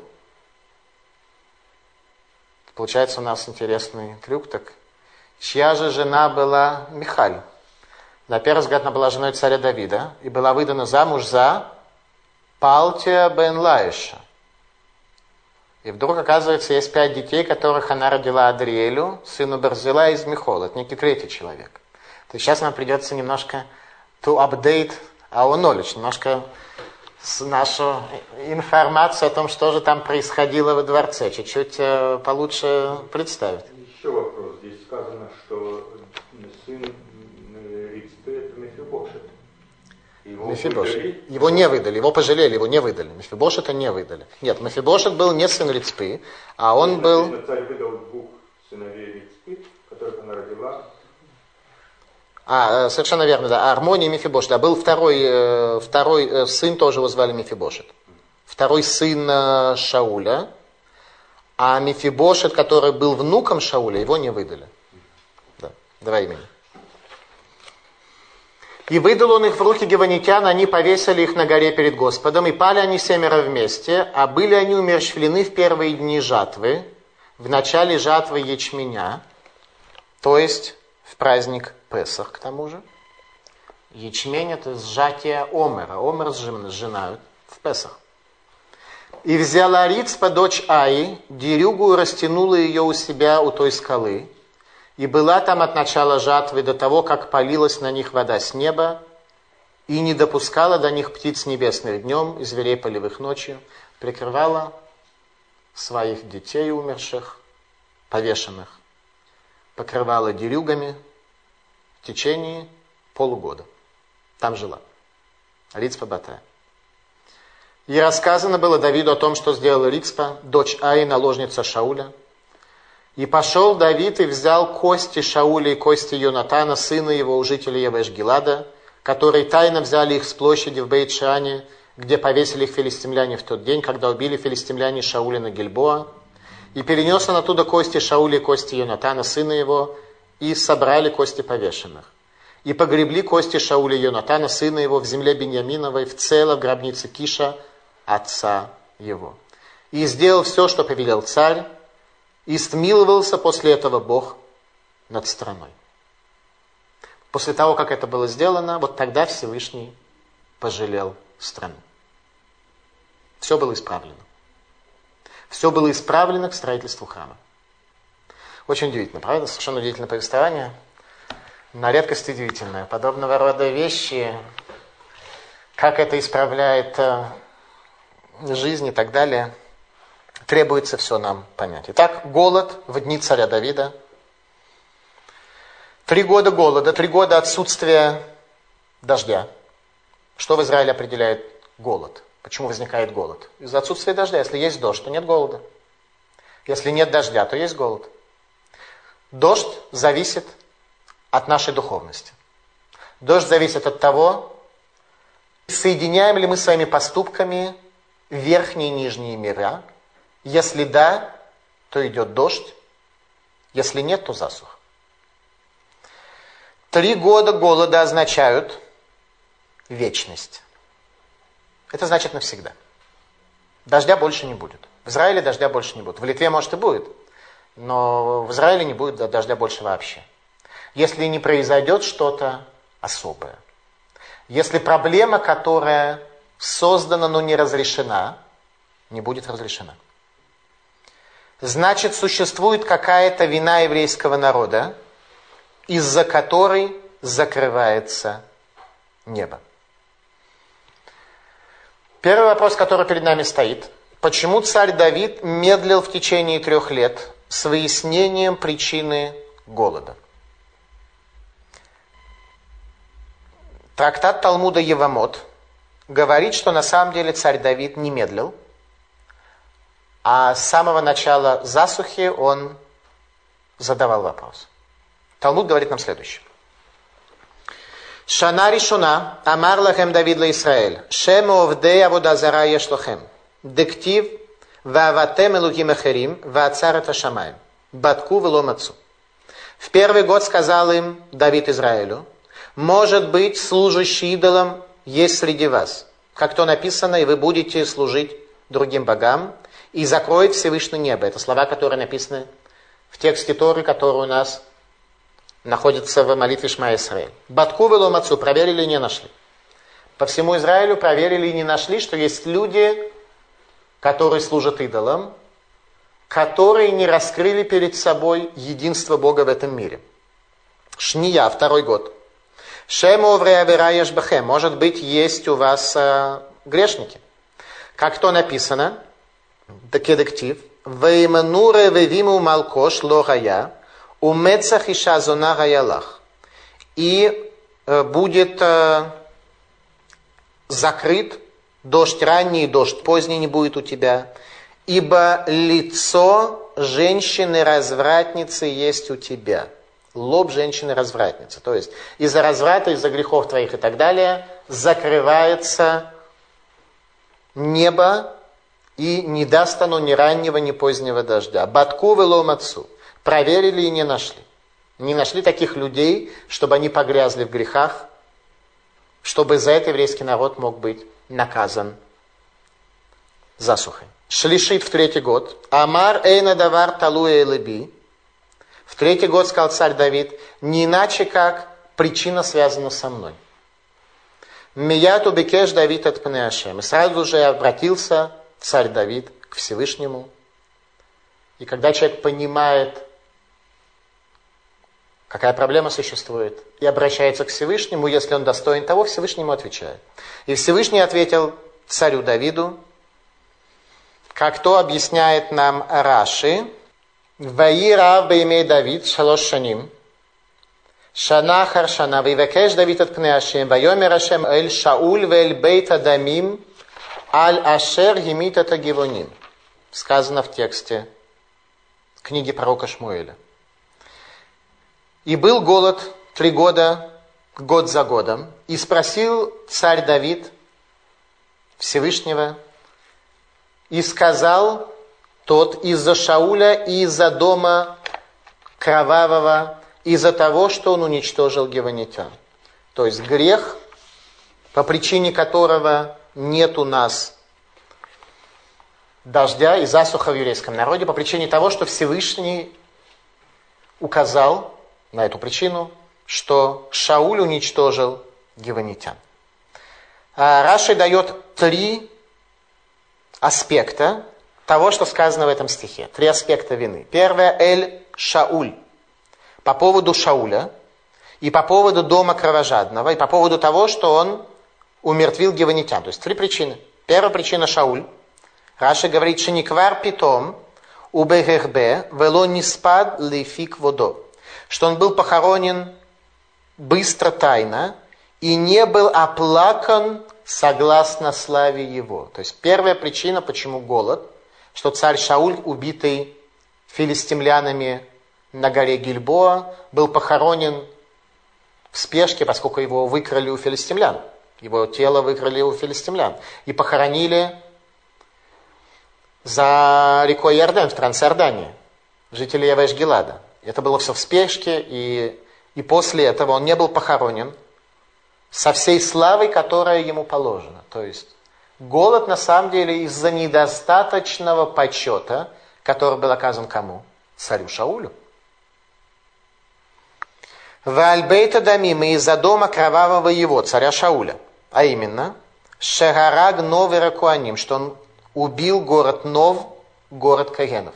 Получается у нас интересный трюк. Так, чья же жена была Михаль? На первый взгляд она была женой царя Давида и была выдана замуж за Палтия бен Лаиша. И вдруг, оказывается, есть пять детей, которых она родила Адриэлю, сыну Барзилая из Михолы. Это некий третий человек. То есть сейчас нам придется немножко to update our knowledge, немножко нашу информацию о том, что же там происходило во дворце, чуть-чуть получше представить. Еще вопрос. Здесь сказано, что сын Рицпы это Мефибошет. Его, Мефибошет. Его не выдали, его пожалели, его не выдали. Мефибошета не выдали. Нет, Мефибошет был не сын Рицпы, а он был... Царь выдал двух сыновей Рицпы, которых она родила. А, совершенно верно, да. Армония и Мефибошет. Да, был второй, второй сын, тоже его звали Мефибошет. Второй сын Шауля. А Мефибошет, который был внуком Шауля, его не выдали. Да, два имени. «И выдал он их в руки гевонитян, они повесили их на горе перед Господом, и пали они семеро вместе, а были они умерщвлены в первые дни жатвы, в начале жатвы ячменя, то есть в праздник Песах, к тому же. Ячмень — это сжатие омера. Омер сжинают в Песах. И взяла Рицпа, дочь Аи, дерюгу и растянула ее у себя у той скалы. И была там от начала жатвы до того, как полилась на них вода с неба, и не допускала до них птиц небесных днем и зверей полевых ночью, прикрывала своих детей умерших, повешенных, покрывала дерюгами в течение полугода. Там жила. Рицпа Батая. И рассказано было Давиду о том, что сделала Рицпа, дочь Аи, наложница Шауля. И пошел Давид и взял кости Шауля и кости Йонатана, сына его, у жителей Явеш-Гилада, которые тайно взяли их с площади в Бейт-Шане, где повесили их филистимляне в тот день, когда убили филистимляне Шауля на Гильбоа. И перенес он оттуда кости Шауля и кости Йонатана, сына его, и собрали кости повешенных. И погребли кости Шауля и Йонатана, сына его, в земле Беньяминовой, в цело в гробнице Киша, отца его. И сделал все, что повелел царь, и смиловался после этого Бог над страной. После того, как это было сделано, вот тогда Всевышний пожалел страну. Все было исправлено. Все было исправлено к строительству храма. Очень удивительно, правда? Совершенно удивительное повествование. На редкость удивительное. Подобного рода вещи, как это исправляет жизнь и так далее, требуется все нам понять. Итак, голод в дни царя Давида. Три года голода, три года отсутствия дождя. Что в Израиле определяет голод? Почему возникает голод? Из-за отсутствия дождя. Если есть дождь, то нет голода. Если нет дождя, то есть голод. Дождь зависит от нашей духовности. Дождь зависит от того, соединяем ли мы своими поступками верхние и нижние мира. Если да, то идет дождь. Если нет, то засуха. Три года голода означают вечность. Это значит навсегда. Дождя больше не будет. В Израиле дождя больше не будет. В Литве, может, и будет, но в Израиле не будет дождя больше вообще. Если не произойдет что-то особое. Если проблема, которая создана, но не разрешена, не будет разрешена, значит, существует какая-то вина еврейского народа, из-за которой закрывается небо. Первый вопрос, который перед нами стоит. Почему царь Давид медлил в течение трех лет с выяснением причины голода? Трактат Талмуда Евамот говорит, что на самом деле царь Давид не медлил, а с самого начала засухи он задавал вопрос. Талмуд говорит нам следующее. Шана ришуна амар лахем Давид ла Исраэль, шему овдей авода зара еш лохем, дектив вааватем элуким ахерим ваацар эт ашамаим, батку вело мацу. В первый год сказал им Давид Израилю: может быть, служащий идолам есть среди вас, как то написано, и вы будете служить другим богам, и закроет Всевышний небо. Это слова, которые написаны в тексте Торы, который у нас находится в молитве Шма Исраэль. Батку вело мацу, проверили и не нашли. По всему Израилю проверили и не нашли, что есть люди, которые служат идолам, которые не раскрыли перед собой единство Бога в этом мире. Шния, второй год. Шему оврея вераеш бахем, может быть, есть у вас э, грешники. Как то написано, декедектив, веймануре вевиму малкош логая, умецах иша зона гаялах. И э, будет э, закрыт дождь ранний и дождь поздний не будет у тебя, ибо лицо женщины-развратницы есть у тебя. Лоб женщины-развратницы. То есть из-за разврата, из-за грехов твоих и так далее закрывается небо и не даст оно ни раннего, ни позднего дождя. Батку вело мацу. Проверили и не нашли. Не нашли таких людей, чтобы они погрязли в грехах, чтобы за это еврейский народ мог быть наказан засухой. Шлишит в третий год. Амар эйна давар талуэ элеби. В третий год сказал царь Давид, не иначе как причина связана со мной. Мияту бекеш Давид от пне Ашем. И сразу же обратился царь Давид к Всевышнему. И когда человек понимает, какая проблема существует, и обращается к Всевышнему, если он достоин того, Всевышнему отвечает. И Всевышний ответил царю Давиду, как то объясняет нам Раши, «Ваи рав беймей Давид шалош шаним, шана ахар шана, ваивакеш Давид от пне Ашем, вайомер Ашем эль Шауль вэль бейт адамим, аль ашер гимит это гивоним». Сказано в тексте книги пророка Шмуэля. «И был голод три года, год за годом, и спросил царь Давид Всевышнего, и сказал тот из-за Шауля и из-за дома кровавого, из-за того, что он уничтожил гивонитян». То есть грех, по причине которого нет у нас дождя и засуха в еврейском народе, по причине того, что Всевышний указал на эту причину, что Шауль уничтожил гивонитян. Раши дает три аспекта того, что сказано в этом стихе. Три аспекта вины. Первое – Эль Шауль. По поводу Шауля, и по поводу дома кровожадного, и по поводу того, что он умертвил гивонитян. То есть три причины. Первая причина – Шауль. Раши говорит, «Шениквар питом убегехбе вело ниспад лифик водо». Что он был похоронен быстро, тайно, и не был оплакан согласно славе его. То есть первая причина, почему голод, что царь Шауль, убитый филистимлянами на горе Гильбоа, был похоронен в спешке, поскольку его выкрали у филистимлян. Его тело выкрали у филистимлян. И похоронили за рекой Иордан, в Трансиордании, жители Явеш-Гилада. Это было все в спешке, и, и после этого он не был похоронен со всей славой, которая ему положена. То есть голод на самом деле из-за недостаточного почета, который был оказан кому? Царю Шаулю. Ваальбейта дамим, и из-за дома кровавого его, царя Шауля. А именно, Шегараг Новера Куаним, что он убил город Нов, город Кагенов.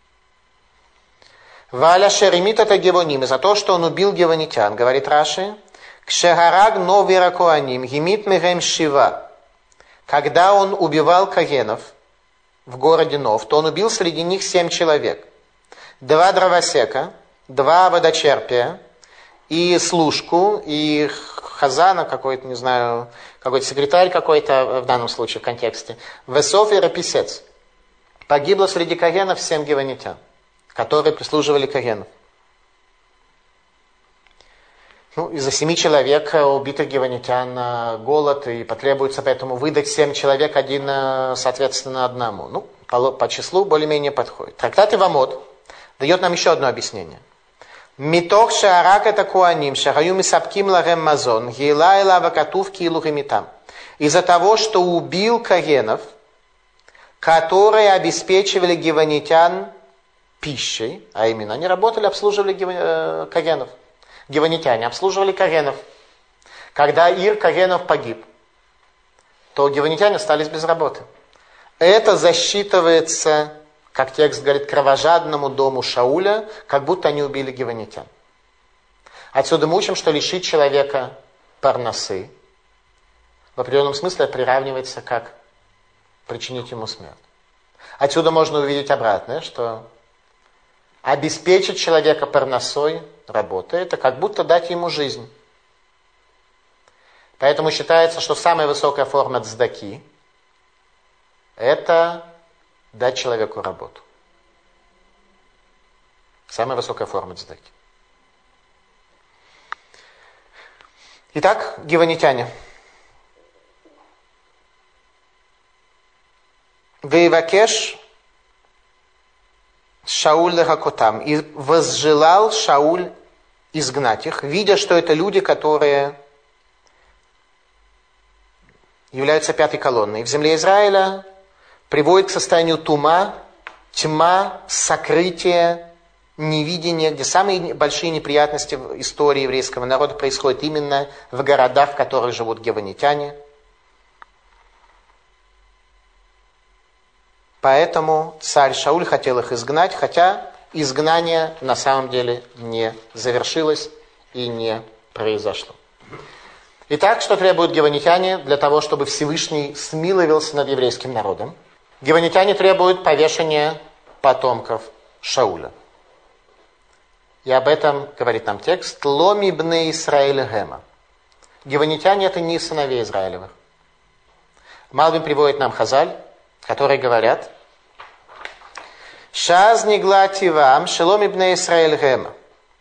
Валя Шеремит это Гевоним, и за то, что он убил гевонитян, говорит Раши, Кшегараг Новера Куаним, Гимит Мегем Шива. Когда он убивал Кагенов в городе Нов, то он убил среди них семь человек. Два дровосека, два водочерпия, и служку, и хазана какой-то, не знаю, какой-то секретарь какой-то, в данном случае в контексте, Весов и Раписец. Погибло среди Кагенов семь гевонитян, которые прислуживали Кагенов. Ну, из-за семи человек убитых гевонитян голод, и потребуется поэтому выдать семь человек, один, соответственно, одному. Ну, по, по числу более-менее подходит. Трактат Ивамот дает нам еще одно объяснение. Митох шаарак это куаним, шахаю мисапким лагем мазон, гила и лава катувки и лугемитам. Из-за того, что убил Кагенов, которые обеспечивали гевонитян пищей, а именно они работали, обслуживали Кагенов. Гевонитяне обслуживали Кагенов. Когда Ир Кагенов погиб, то гевонитяне остались без работы. Это засчитывается, как текст говорит, кровожадному дому Шауля, как будто они убили гевонитян. Отсюда мы учим, что лишить человека парносы в определенном смысле приравнивается как причинить ему смерть. Отсюда можно увидеть обратное, что обеспечить человека парносой работы, это как будто дать ему жизнь. Поэтому считается, что самая высокая форма цдаки – это дать человеку работу. Самая высокая форма цдаки. Итак, гевонитяне. Вейвакеш Шауль лехакотам. И возжелал Шауль изгнать их, видя, что это люди, которые являются пятой колонной. В земле Израиля приводит к состоянию тума, тьма, сокрытие, невидение, где самые большие неприятности в истории еврейского народа происходят именно в городах, в которых живут гевонитяне. Поэтому царь Шауль хотел их изгнать, хотя изгнание на самом деле не завершилось и не произошло. Итак, что требуют гевонитяне для того, чтобы Всевышний смиловился над еврейским народом? Гевонитяне требуют повешения потомков Шауля. И об этом говорит нам текст. Ломи бне Исраэль гема. Гевонитяне это не сыновей Израилевых. Малбим приводит нам Хазаль, которые говорят: Шаз ниглати вам шеломи бне Исраэль гема.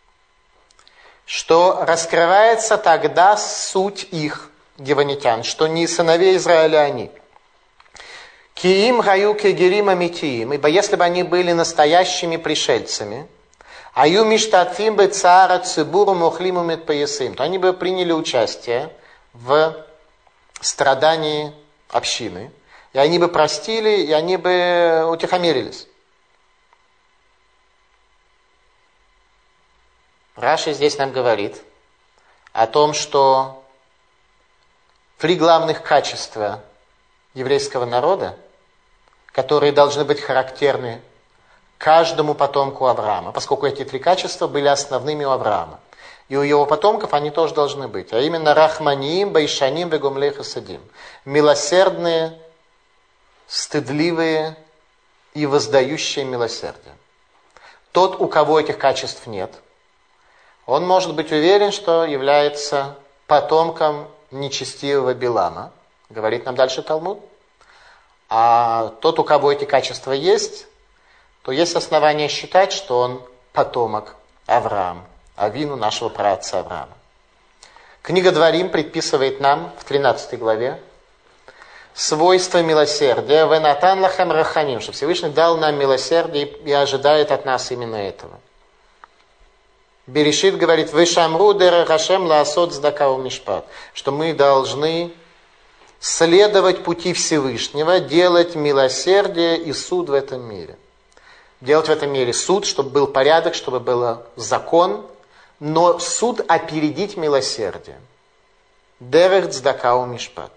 Что раскрывается тогда суть их, гевонитян, что не сыновей Израиля они. Киим гаю кегерим амитиим, ибо если бы они были настоящими пришельцами, аю миштатфим бы цара цибуру мухлиму медпоясим, то они бы приняли участие в страдании общины, и они бы простили, и они бы утихомирились. Раши здесь нам говорит о том, что три главных качества еврейского народа, которые должны быть характерны каждому потомку Авраама, поскольку эти три качества были основными у Авраама. И у его потомков они тоже должны быть. А именно рахманиим, байшаним, бегумлей хасадим. Милосердные, стыдливые и воздающие милосердие. Тот, у кого этих качеств нет, он может быть уверен, что является потомком нечестивого Билама. Говорит нам дальше Талмуд. А тот, у кого эти качества есть, то есть основания считать, что он потомок Авраама, Авину нашего праотца Авраама. Книга Дворим предписывает нам в тринадцатой главе свойство милосердия. «Венатан лахем раханим», что Всевышний дал нам милосердие и ожидает от нас именно этого. Берешит говорит: «Вешамру дер хашем лаасот цдака у мишпат», что мы должны следовать пути Всевышнего, делать милосердие и суд в этом мире. Делать в этом мире суд, чтобы был порядок, чтобы был закон, но суд опередить милосердием. Дерех цдака умишпат.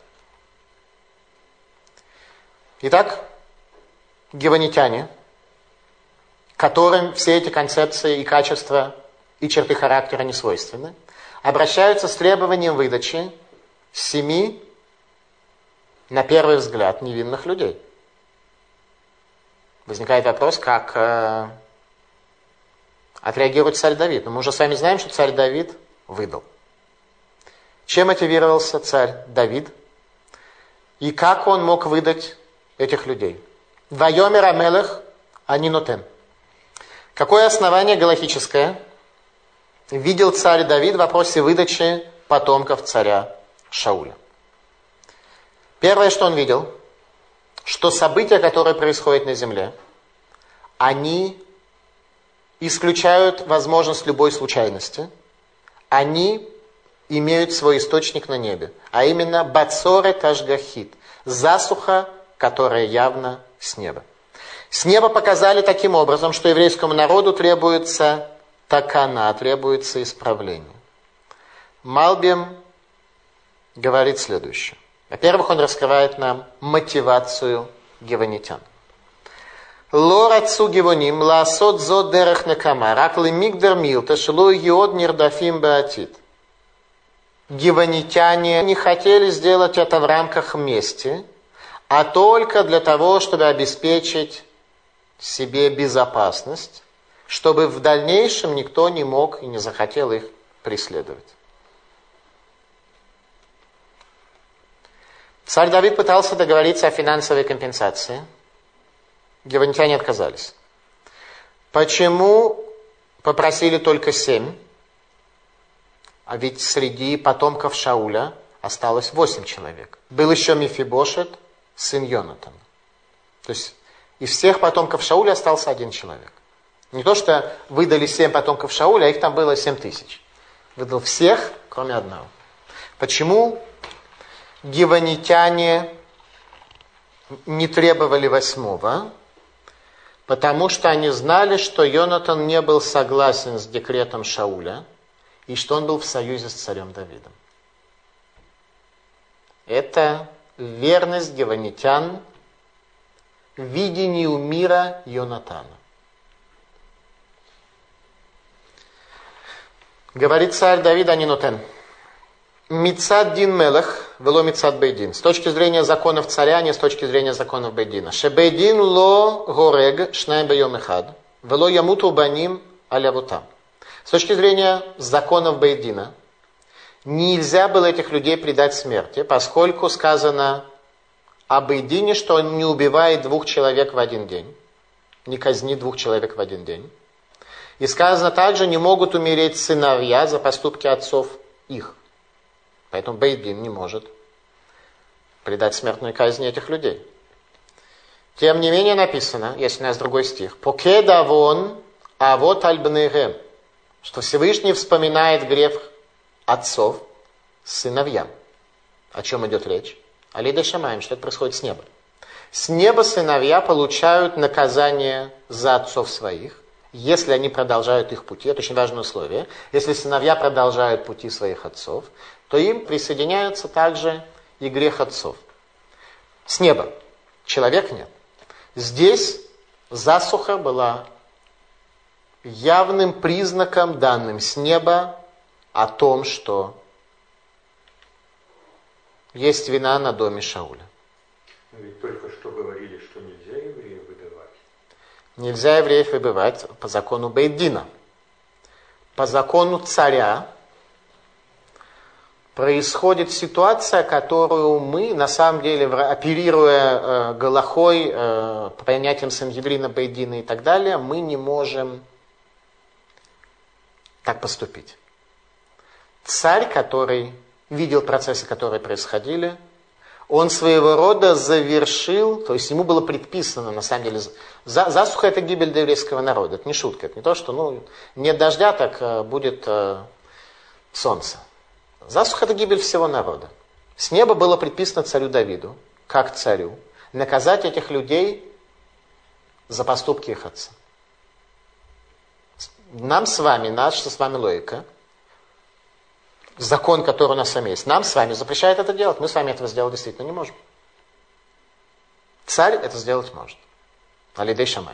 Итак, геванитяне, которым все эти концепции и качества, и черты характера не свойственны, обращаются с требованием выдачи семи, на первый взгляд, невинных людей. Возникает вопрос, как э, отреагирует царь Давид. Но мы уже с вами знаем, что царь Давид выдал. Чем мотивировался царь Давид? И как он мог выдать этих людей? Вайомер амелех анинотен. Какое основание галахическое видел царь Давид в вопросе выдачи потомков царя Шауля? Первое, что он видел, что события, которые происходят на земле, они исключают возможность любой случайности, они имеют свой источник на небе, а именно бацоре ташгахит, засуха, которая явно с неба. С неба показали таким образом, что еврейскому народу требуется такана, требуется исправление. Малбим говорит следующее. Во-первых, он раскрывает нам мотивацию геванитян. Ло рацу гевоним лаасот зод дерех некама, рак лемигдер милта шло йод нирдафим баатит. Геванитяне не хотели сделать это в рамках мести, а только для того, чтобы обеспечить себе безопасность, чтобы в дальнейшем никто не мог и не захотел их преследовать. Царь Давид пытался договориться о финансовой компенсации. Геванитяне отказались. Почему попросили только семь? А ведь среди потомков Шауля осталось восемь человек. Был еще Мефибошет, сын Йонатана. То есть из всех потомков Шауля остался один человек. Не то, что выдали семь потомков Шауля, а их там было семь тысяч. Выдал всех, кроме одного. Почему геванитяне не требовали восьмого? Потому что они знали, что Йонатан не был согласен с декретом Шауля, и что он был в союзе с царем Давидом. Это верность геванитян видению мира Йонатана. Говорит царь Давид анинотен. Мицад дин мелех, вело мицад бейдин. С точки зрения законов царя, а не с точки зрения законов бейдина. Шебейдин ло горег шнай бейом эхад, вело ямуту баним алявутам. С точки зрения законов бейдина, нельзя было этих людей предать смерти, поскольку сказано о бейдине, что он не убивает двух человек в один день, не казнит двух человек в один день. И сказано также, не могут умереть сыновья за поступки отцов их. Поэтому бейдин не может предать смертной казни этих людей. Тем не менее написано, есть у нас другой стих, «Покедавон авот альбнегэм», что Всевышний вспоминает грех отцов сыновьям. О чем идет речь? О лидей шамаим, что это происходит с неба. С неба сыновья получают наказание за отцов своих, если они продолжают их пути. Это очень важное условие. Если сыновья продолжают пути своих отцов, то им присоединяется также и грех отцов. С неба. Человек нет. Здесь засуха была явным признаком, данным с неба, о том, что есть вина на доме Шауля. Но ведь только что говорили, что нельзя евреев выбивать. Нельзя евреев выбивать по закону Бейдина. По закону царя происходит ситуация, которую мы, на самом деле, оперируя э, галахой, э, понятием Сангедрина, Бейдина и так далее, мы не можем так поступить. Царь, который видел процессы, которые происходили, он своего рода завершил, то есть ему было предписано, на самом деле, за, засуха это гибель для еврейского народа, это не шутка, это не то, что ну, нет дождя, так э, будет э, солнце. Засуха это гибель всего народа. С неба было предписано царю Давиду, как царю, наказать этих людей за поступки их отца. нам с вами, наша с вами логика, закон, который у нас с вами есть, нам с вами запрещает это делать. Мы с вами этого сделать действительно не можем. Царь это сделать может. Алидей Шамай.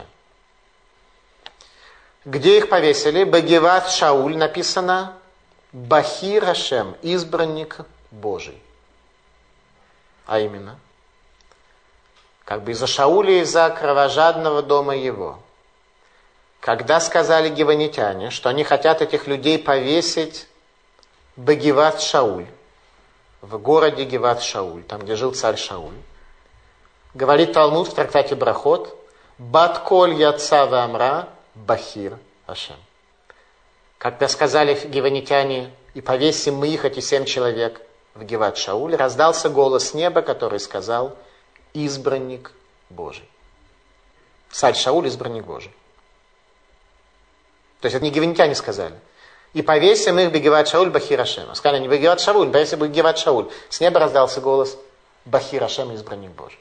Где их повесили? Багиват Шауль написано Бахир Ашем, избранник Божий. А именно, как бы из-за Шауля, из-за кровожадного дома его. Когда сказали гиванитяне, что они хотят этих людей повесить Багиват Шауль, в городе Гиват Шауль, там, где жил царь Шауль, говорит Талмуд в трактате Брахот, Бат коль яца вамра Бахир Ашем. Когда сказали гиванитяне, и повесим мы их, эти семь человек, в Гиват Шауль, раздался голос неба, который сказал, избранник Божий. Царь Шауль, избранник Божий. То есть это не гиванитяне сказали. И повесим их в Гиват Шауль Бахир Ашем. Сказали они, в Гиват Шауль, повесим их в Гиват Шауль. С неба раздался голос, Бахир Ашем, избранник Божий.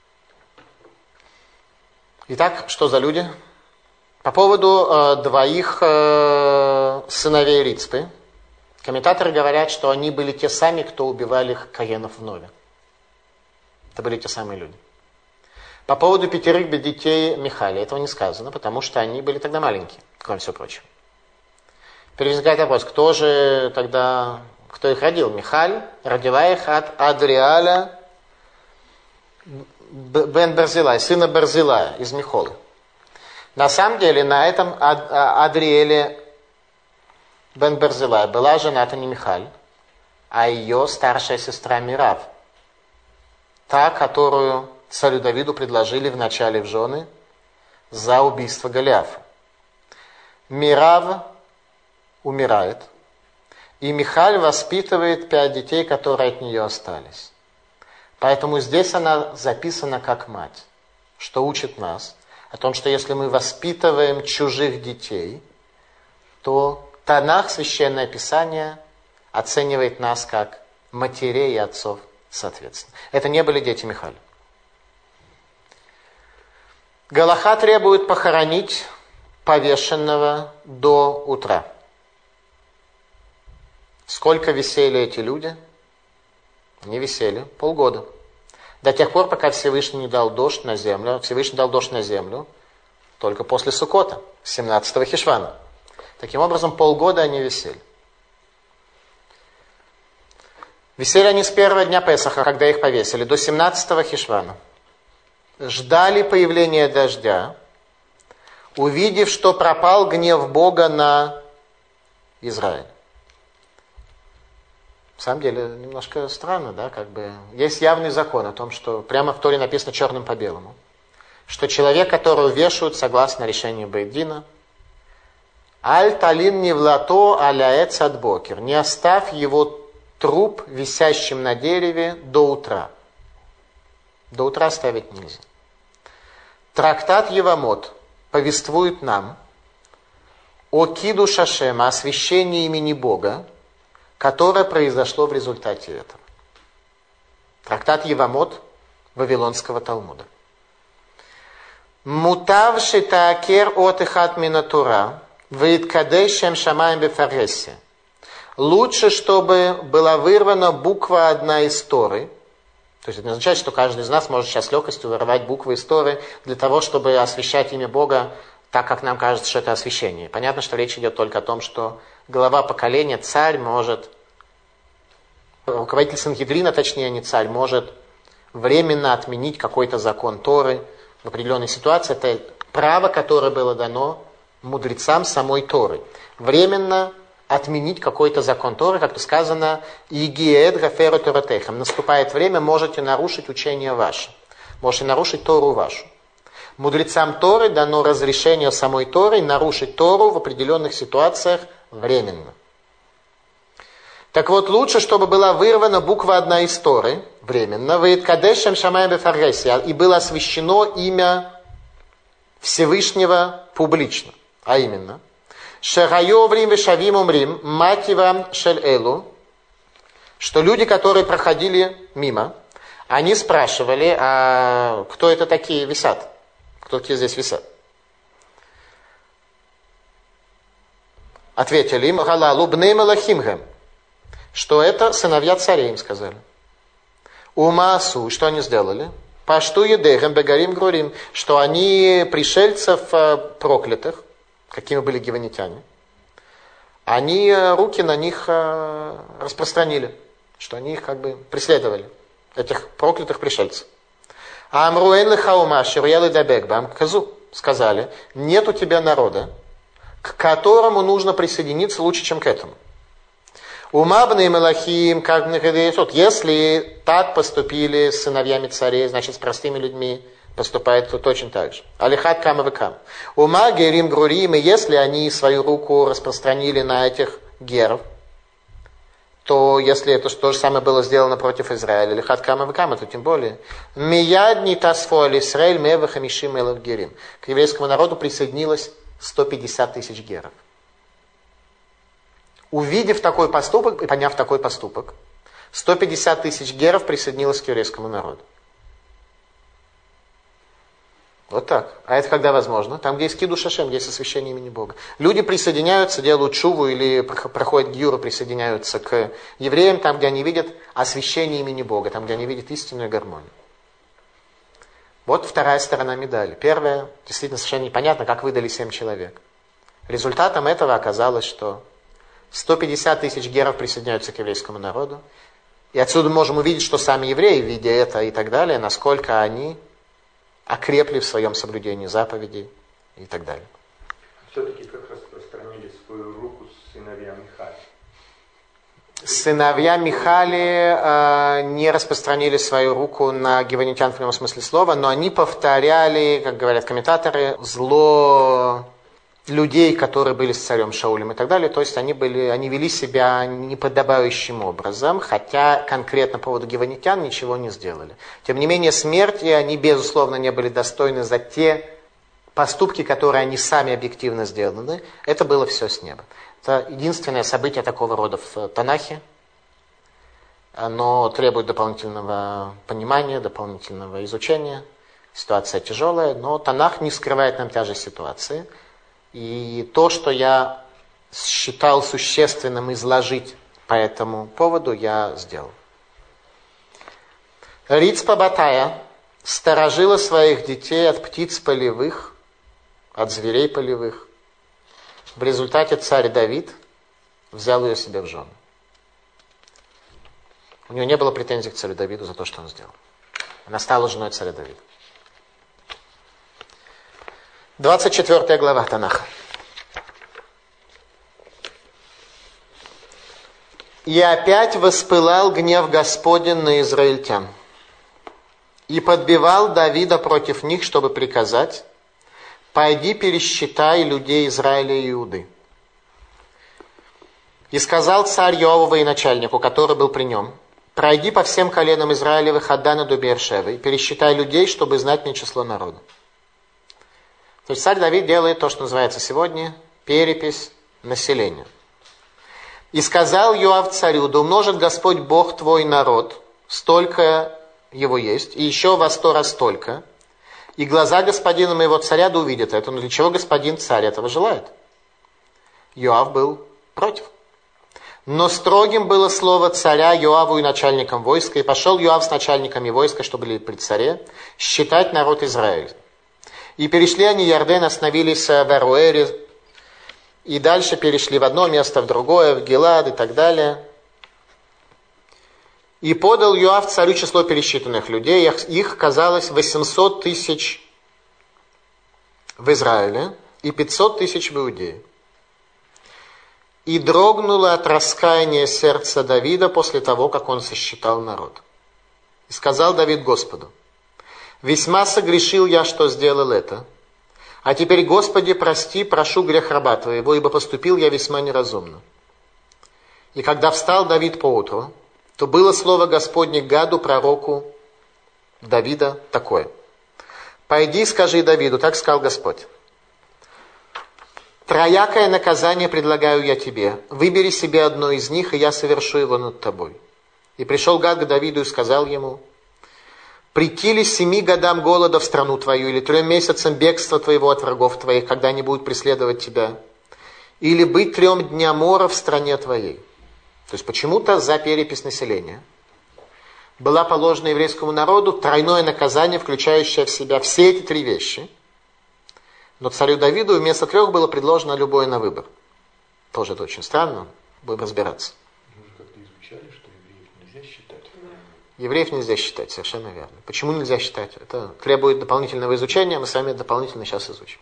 Итак, что за люди? По поводу э, двоих э, сыновей Рицпы, комментаторы говорят, что они были те сами, кто убивали Каенов в Нове. Это были те самые люди. По поводу пятерых детей Михаля, этого не сказано, потому что они были тогда маленькие, кроме всего прочего. Теперь возникает вопрос, кто же тогда, кто их родил? Михаль родила их от Адриаля бен Барзилая, сына Барзилая из Михолы. На самом деле на этом Адриэле бен Барзилая была жена-то не Михаль, а ее старшая сестра Мирав. Та, которую царю Давиду предложили вначале в жены за убийство Голиафа. Мирав умирает, и Михаль воспитывает пять детей, которые от нее остались. Поэтому здесь она записана как мать, что учит нас о том, что если мы воспитываем чужих детей, то Танах, Священное Писание, оценивает нас как матерей и отцов соответственно. Это не были дети Михаля. Галаха требует похоронить повешенного до утра. Сколько висели эти люди? Не висели полгода. До тех пор, пока Всевышний не дал дождь на землю. Всевышний дал дождь на землю только после Суккота, семнадцатого Хишвана. Таким образом, полгода они висели. Висели они с первого дня Песаха, когда их повесили, до семнадцатого Хишвана. Ждали появления дождя, увидев, что пропал гнев Бога на Израиль. На самом деле, немножко странно, да, как бы. Есть явный закон о том, что прямо в Торе написано черным по белому, что человек, которого вешают согласно решению Бейт-Дина, аль талин невлато аляэц адбокер, не оставь его труп висящим на дереве до утра. До утра ставить нельзя. Трактат Евамот повествует нам о кидуш Ашема, о освящении имени Бога, которое произошло в результате этого. Трактат Евамот Вавилонского Талмуда. Мутав шитаакер от ихат минатура вейткадеш шем шамаем бефаресе. Лучше, чтобы была вырвана буква одна из Торы. То есть это не означает, что каждый из нас может сейчас с легкостью вырывать буквы из Торы для того, чтобы освящать имя Бога так, как нам кажется, что это освящение. Понятно, что речь идет только о том, что глава поколения, царь может, руководитель Сангедрина, точнее не царь, может временно отменить какой-то закон Торы в определенной ситуации. Это право, которое было дано мудрецам самой Торы. Временно отменить какой-то закон Торы, как сказано, «Игиэд гаферу торатехам». Наступает время, можете нарушить учение ваше. Можете нарушить Тору вашу. Мудрецам Торы дано разрешение самой Торы нарушить Тору в определенных ситуациях временно. Так вот, лучше, чтобы была вырвана буква одна из Торы, временно, «Вейткадешем шамаем бефаргесия», и было освящено имя Всевышнего публично. А именно, «Шерайоврим вешавим умрим, мативам шель элу», что люди, которые проходили мимо, они спрашивали, а кто это такие висят? Кто такие здесь висят? Ответили им, галалу бней малахимгэм, что это сыновья царей, им сказали. Умасу, что они сделали? Пашту едегэм бегарим грурим, что они пришельцев проклятых, какими были гиванитяне, они руки на них распространили, что они их как бы преследовали, этих проклятых пришельцев. А амруэн лехаума ширьялы дабекбам казу, сказали, нет у тебя народа, к которому нужно присоединиться лучше, чем к этому. Умабны и Малахим, как если так поступили с сыновьями царей, значит, с простыми людьми поступает то точно так же. Алихат кам и кам. Ума герим грурим, и если они свою руку распространили на этих геров, то если это то же самое было сделано против Израиля, алихат кам и кам, то тем более. Миядни тасфо алисраэль мева хамишим элав герим. К еврейскому народу присоединилось сто пятьдесят тысяч геров. Увидев такой поступок и поняв такой поступок, сто пятьдесят тысяч геров присоединилось к еврейскому народу. Вот так. А это когда возможно? Там, где есть кидуш Ашем, где есть освящение имени Бога. Люди присоединяются, делают шуву или проходят гиюр, присоединяются к евреям, там, где они видят освящение имени Бога, там, где они видят истинную гармонию. Вот вторая сторона медали. Первая, действительно совершенно непонятно, как выдали семь человек. Результатом этого оказалось, что сто пятьдесят тысяч геров присоединяются к еврейскому народу. И отсюда можем увидеть, что сами евреи, видя это и так далее, насколько они окрепли в своем соблюдении заповедей и так далее. Все-таки как распространили свою руку сыновья Михали? Сыновья Михали э, не распространили свою руку на гиванитян в прямом смысле слова, но они повторяли, как говорят комментаторы, зло людей, которые были с царем Шаулем и так далее. То есть они, были, они вели себя неподобающим образом, хотя конкретно по поводу гиванитян ничего не сделали. Тем не менее, смерти они, безусловно, не были достойны за те поступки, которые они сами объективно сделаны. Это было все с неба. Это единственное событие такого рода в Танахе. Оно требует дополнительного понимания, дополнительного изучения. Ситуация тяжелая, но Танах не скрывает нам тяжесть ситуации. И то, что я считал существенным изложить по этому поводу, я сделал. Рицпа Батая сторожила своих детей от птиц полевых, от зверей полевых. В результате царь Давид взял ее себе в жены. У нее не было претензий к царю Давиду за то, что он сделал. Она стала женой царя Давида. двадцать четвёртая глава Танаха. «И опять воспылал гнев Господень на израильтян, и подбивал Давида против них, чтобы приказать: пойди пересчитай людей Израиля и Иуды. И сказал царь Йоаву военачальнику, который был при нем: пройди по всем коленам Израилевых от Дана до Бершевы, и пересчитай людей, чтобы знать мне число народа». То есть царь Давид делает то, что называется сегодня перепись населения. «И сказал Йоав царю: да умножит Господь Бог твой народ, столько его есть, и еще во сто раз столько, и глаза господина моего царя да увидят это». Но для чего господин царь этого желает? Йоав был против. Но строгим было слово царя Йоаву и начальникам войска, и пошел Йоав с начальниками войска, что были при царе, считать народ Израиля. И перешли они Ярден, остановились в Аруэре, и дальше перешли в одно место, в другое, в Гилад и так далее. И подал Йоав царю число пересчитанных людей, их казалось восемьсот тысяч в Израиле и пятьсот тысяч в Иудее. И дрогнуло от раскаяния сердца Давида после того, как он сосчитал народ. И сказал Давид Господу: весьма согрешил я, что сделал это. А теперь, Господи, прости, прошу грех раба твоего, ибо поступил я весьма неразумно. И когда встал Давид поутру, то было слово Господне Гаду, пророку Давида, такое: пойди, скажи Давиду, так сказал Господь: троякое наказание предлагаю я тебе, выбери себе одно из них, и я совершу его над тобой. И пришел Гад к Давиду и сказал ему: прийти ли семи годам голода в страну твою, или трем месяцам бегства твоего от врагов твоих, когда они будут преследовать тебя? или быть трем дня мора в стране твоей. То есть почему-то за перепись населения была положена еврейскому народу тройное наказание, включающее в себя все эти три вещи. Но царю Давиду вместо трех было предложено любое на выбор. Тоже это очень странно, будем разбираться. Мы же как-то изучали, что евреев нельзя считать. Евреев нельзя считать, совершенно верно. Почему нельзя считать? Это требует дополнительного изучения, мы с вами дополнительно сейчас изучим.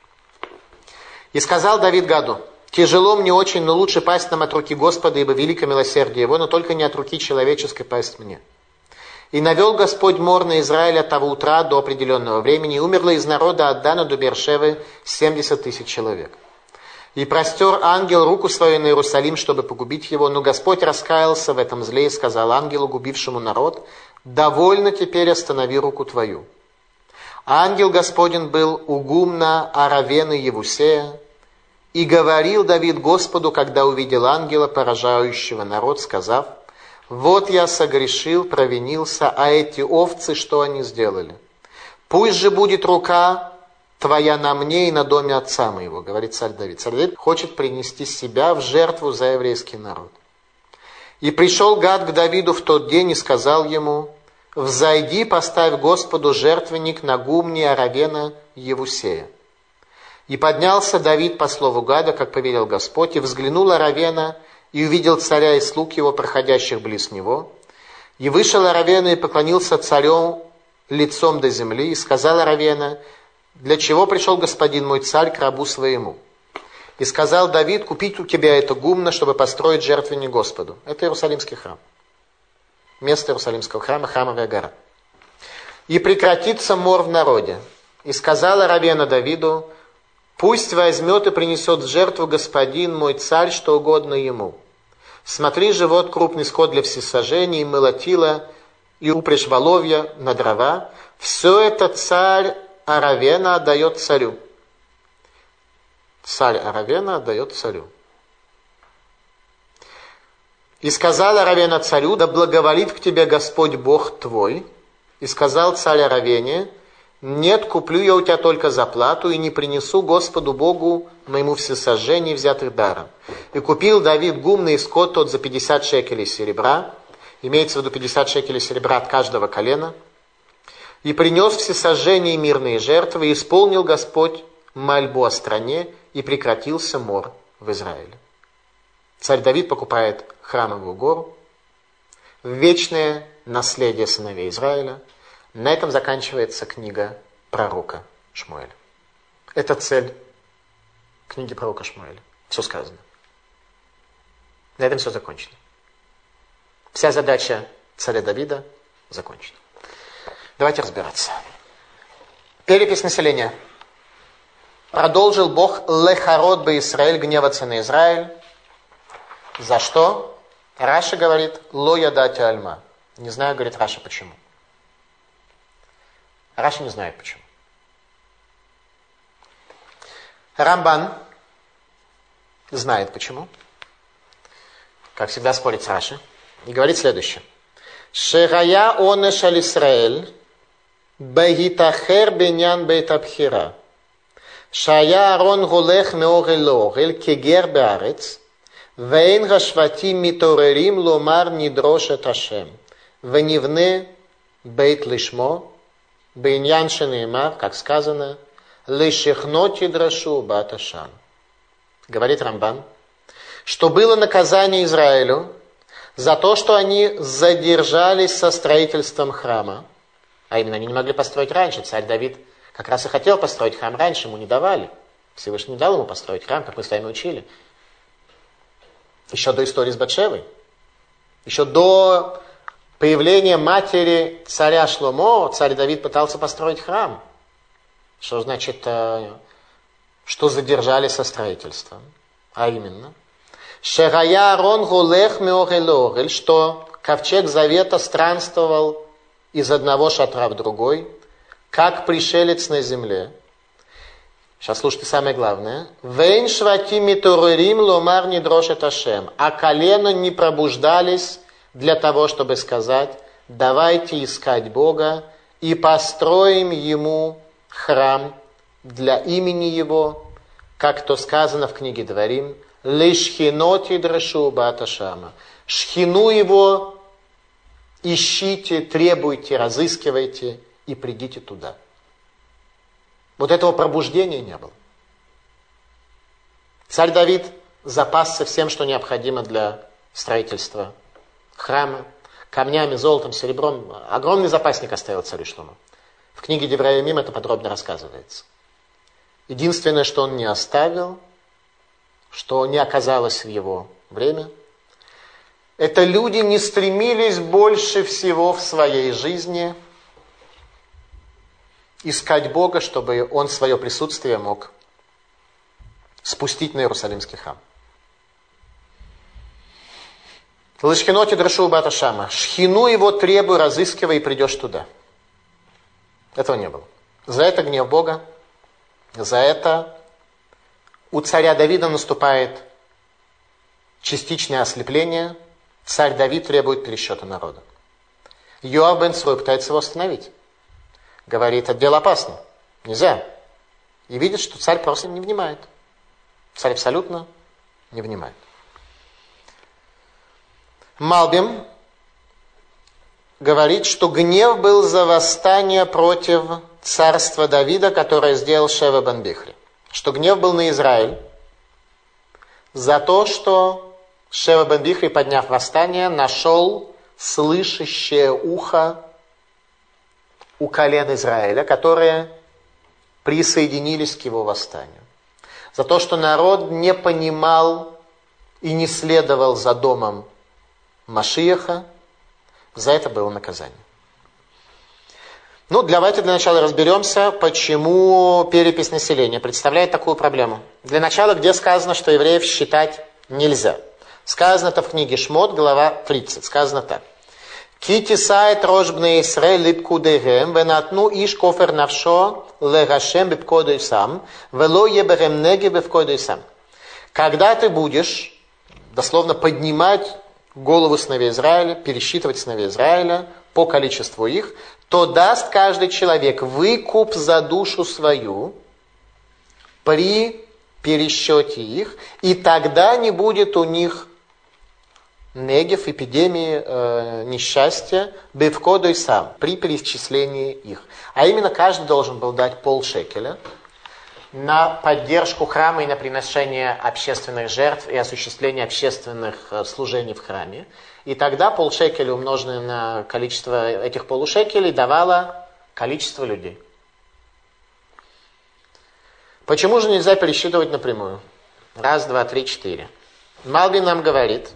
«И сказал Давид Гаду: тяжело мне очень, но лучше пасть нам от руки Господа, ибо великое милосердие его, но только не от руки человеческой пасть мне. И навел Господь мор на Израиль от того утра до определенного времени, и умерло из народа от Дана до Бершевы семьдесят тысяч человек. И простер ангел руку свою на Иерусалим, чтобы погубить его, но Господь раскаялся в этом зле и сказал ангелу, губившему народ: довольно теперь, останови руку твою. Ангел Господень был у гумна Аравена Евусея, и говорил Давид Господу, когда увидел ангела, поражающего народ, сказав: вот я согрешил, провинился, а эти овцы, что они сделали? Пусть же будет рука твоя на мне и на доме отца моего, говорит царь Давид. Царь Давид хочет принести себя в жертву за еврейский народ. И пришел Гад к Давиду в тот день и сказал ему: взойди, поставь Господу жертвенник на гумне Аравена Евусея. И поднялся Давид по слову Гада, как повелел Господь, и взглянул Аравена, и увидел царя и слуг его, проходящих близ него. И вышел Аравена и поклонился царю лицом до земли, и сказал Аравена: для чего пришел господин мой царь к рабу своему? И сказал Давид: купить у тебя это гумно, чтобы построить жертвенник Господу. Это Иерусалимский храм. Место Иерусалимского храма, храмовая гора. И прекратится мор в народе. И сказал Аравена Давиду: пусть возьмет и принесет в жертву господин мой царь, что угодно ему. Смотри же, вот крупный скот для всесожжения, и молотила, и упряжь воловья на дрова. Все это царь Аравена отдает царю. Царь Аравена отдает царю. И сказал Аравена царю: да благоволит к тебе Господь Бог твой. И сказал царь Аравене: нет, куплю я у тебя только за плату, и не принесу Господу Богу моему всесожжение, взятых даром. И купил Давид гумный и скот тот за пятьдесят шекелей серебра, имеется в виду пятьдесят шекелей серебра от каждого колена, и принес всесожжение и мирные жертвы, и исполнил Господь мольбу о стране, и прекратился мор в Израиле. Царь Давид покупает храмовую гору, вечное наследие сыновей Израиля. На этом заканчивается книга пророка Шмуэля. Это цель книги пророка Шмуэля. Все сказано. На этом все закончено. Вся задача царя Давида закончена. Давайте разбираться. Перепись населения. Продолжил Бог лехарот бе Исраэль, гневаться на Израиль. За что? Раши говорит: ло ядати альма. Не знаю, говорит Раши, почему. Раши не знает почему. Рамбан знает почему. Как всегда спорит с Раши. И говорит следующее. Шерая онеш аль Исраэль бегитахер бенян бейтабхира. Шая арон гулех меогель лоогель кегер беарец. Вейн гашватим миторерим ломар нидрошет Ашем. Венивне бейт лишмо. Бейньян шенеймар, как сказано, лишихноти драшу баташан. Говорит Рамбан, что было наказание Израилю за то, что они задержались со строительством храма. А именно, они не могли построить раньше. Царь Давид как раз и хотел построить храм раньше, ему не давали. Всевышний не дал ему построить храм, как мы с вами учили. Еще до истории с Батшевой. Еще до появления матери царя Шломо, царь Давид пытался построить храм. Что значит, что задержали со строительством? А именно, Шерая Арон гулех меогель, что ковчег завета странствовал из одного шатра в другой, как пришелец на земле. Сейчас слушайте самое главное. Вейн швати митуририм ломар нидрошет Ашем. А колено не пробуждались для того, чтобы сказать: давайте искать Бога и построим Ему храм для имени Его, как то сказано в книге Дворим, Лишхиноти дрешу баташама. Шхину его ищите, требуйте, разыскивайте и придите туда. Вот этого пробуждения не было. Царь Давид запасся всем, что необходимо для строительства храма. Камнями, золотом, серебром. Огромный запасник оставил царю Шломо. В книге Деврей Ямим это подробно рассказывается. Единственное, что он не оставил, что не оказалось в его время, это люди не стремились больше всего в своей жизни искать Бога, чтобы Он свое присутствие мог спустить на Иерусалимский храм. Лышхиноти дрешу бата Шама. Шхину его требуй, разыскивай, и придешь туда. Этого не было. За это гнев Бога, за это у царя Давида наступает частичное ослепление. Царь Давид требует пересчета народа. Йоав бен Цруя пытается его остановить. Говорит, это дело опасно. Нельзя. И видит, что царь просто не внимает. Царь абсолютно не внимает. Малбим говорит, что гнев был за восстание против царства Давида, которое сделал Шева бен Бихри. Что гнев был на Израиль за то, что Шева бен Бихри, подняв восстание, нашел слышащее ухо у колен Израиля, которые присоединились к его восстанию. За то, что народ не понимал и не следовал за домом Машиаха, за это было наказание. Ну, давайте для начала разберемся, почему перепись населения представляет такую проблему. Для начала, где сказано, что евреев считать нельзя. Сказано это в книге Шмот, глава тридцать. Сказано так. Кити сайт рожбне Исраэль липкудегем, венатну иш кофер навшо легашем бипкодой сам, вело еберем неги бипкодой сам. Когда ты будешь, дословно, поднимать голову сыновей Израиля, пересчитывать сыновей Израиля по количеству их, то даст каждый человек выкуп за душу свою при пересчете их, и тогда не будет у них негев, эпидемии, э, несчастья, бевкодой сам, при перечислении их. А именно каждый должен был дать полшекеля на поддержку храма и на приношение общественных жертв и осуществление общественных служений в храме. И тогда полшекеля, умноженное на количество этих полушекелей, давало количество людей. Почему же нельзя пересчитывать напрямую? Раз, два, три, четыре. Малбим нам говорит,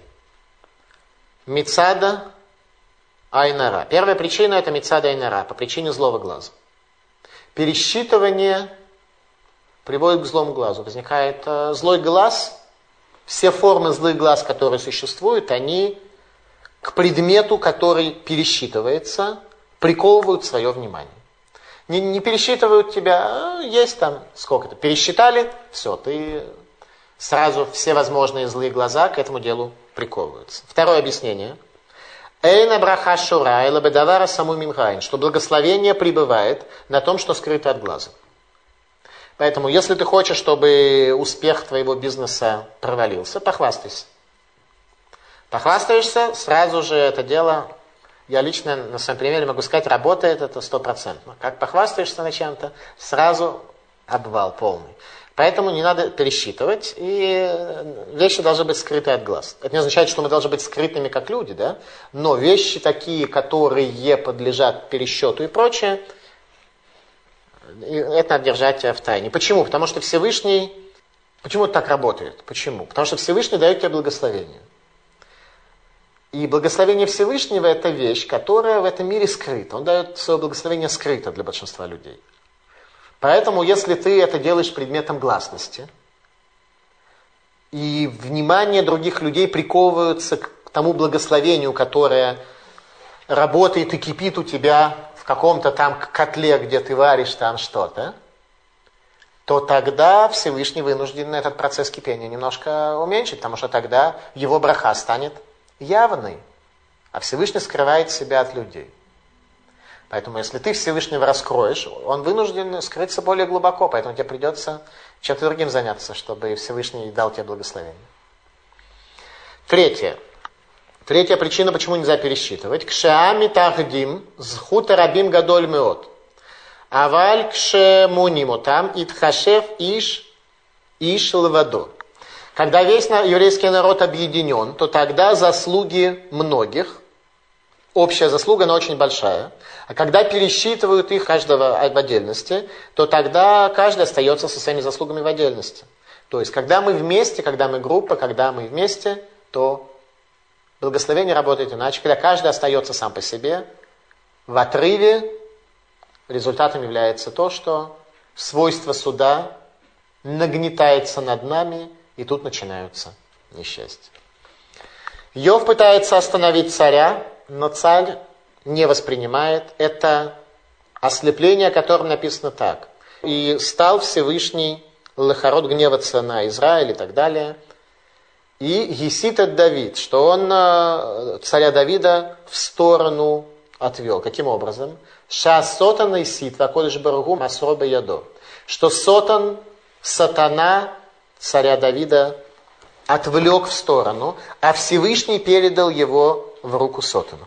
мицада айнара. Первая причина это мицада айнара, по причине злого глаза. Пересчитывание приводит к злому глазу. Возникает э, злой глаз. Все формы злых глаз, которые существуют, они к предмету, который пересчитывается, приковывают свое внимание. Не, не пересчитывают тебя, а, есть там сколько-то. Пересчитали, все, ты сразу все возможные злые глаза к этому делу приковываются. Второе объяснение. Эйна браха шура и лабедавара саму минхайн, что благословение пребывает на том, что скрыто от глаза. Поэтому, если ты хочешь, чтобы успех твоего бизнеса провалился, похвастайся. Похвастаешься, сразу же это дело, я лично на своем примере могу сказать, работает это стопроцентно. Как похвастаешься на чем-то, сразу обвал полный. Поэтому не надо пересчитывать, и вещи должны быть скрыты от глаз. Это не означает, что мы должны быть скрытыми как люди, да? Но вещи такие, которые подлежат пересчету и прочее, это надо держать в тайне. Почему? Потому что Всевышний... Почему это так работает? Почему? Потому что Всевышний дает тебе благословение. И благословение Всевышнего – это вещь, которая в этом мире скрыта. Он дает свое благословение скрыто для большинства людей. Поэтому, если ты это делаешь предметом гласности, и внимание других людей приковывается к тому благословению, которое работает и кипит у тебя в каком-то там котле, где ты варишь там что-то, то тогда Всевышний вынужден этот процесс кипения немножко уменьшить, потому что тогда его браха станет явной, а Всевышний скрывает себя от людей. Поэтому, если ты Всевышнего раскроешь, он вынужден скрыться более глубоко, поэтому тебе придется чем-то другим заняться, чтобы Всевышний дал тебе благословение. Третье. Третья причина, почему нельзя пересчитывать. Кшеами тахдим зхута рабим гадоль меот. Аваль кшемунимотам итхашев иш иш лвадо. Когда весь еврейский народ объединен, то тогда заслуги многих, общая заслуга, она очень большая. А когда пересчитывают их каждого в отдельности, то тогда каждый остается со своими заслугами в отдельности. То есть, когда мы вместе, когда мы группа, когда мы вместе, то благословение работает иначе. Когда каждый остается сам по себе, в отрыве результатом является то, что свойство суда нагнетается над нами, и тут начинаются несчастья. Иов пытается остановить царя, но царь не воспринимает. Это ослепление, о котором написано так. «И стал Всевышний Лехарот гневаться на Израиль» и так далее. И Есит от Давид, что он царя Давида в сторону отвел. Каким образом? «Ша сотан и сит вакодыш баругу масроба ядо». Что сотан, сатана царя Давида отвлек в сторону, а Всевышний передал его в руку сотану.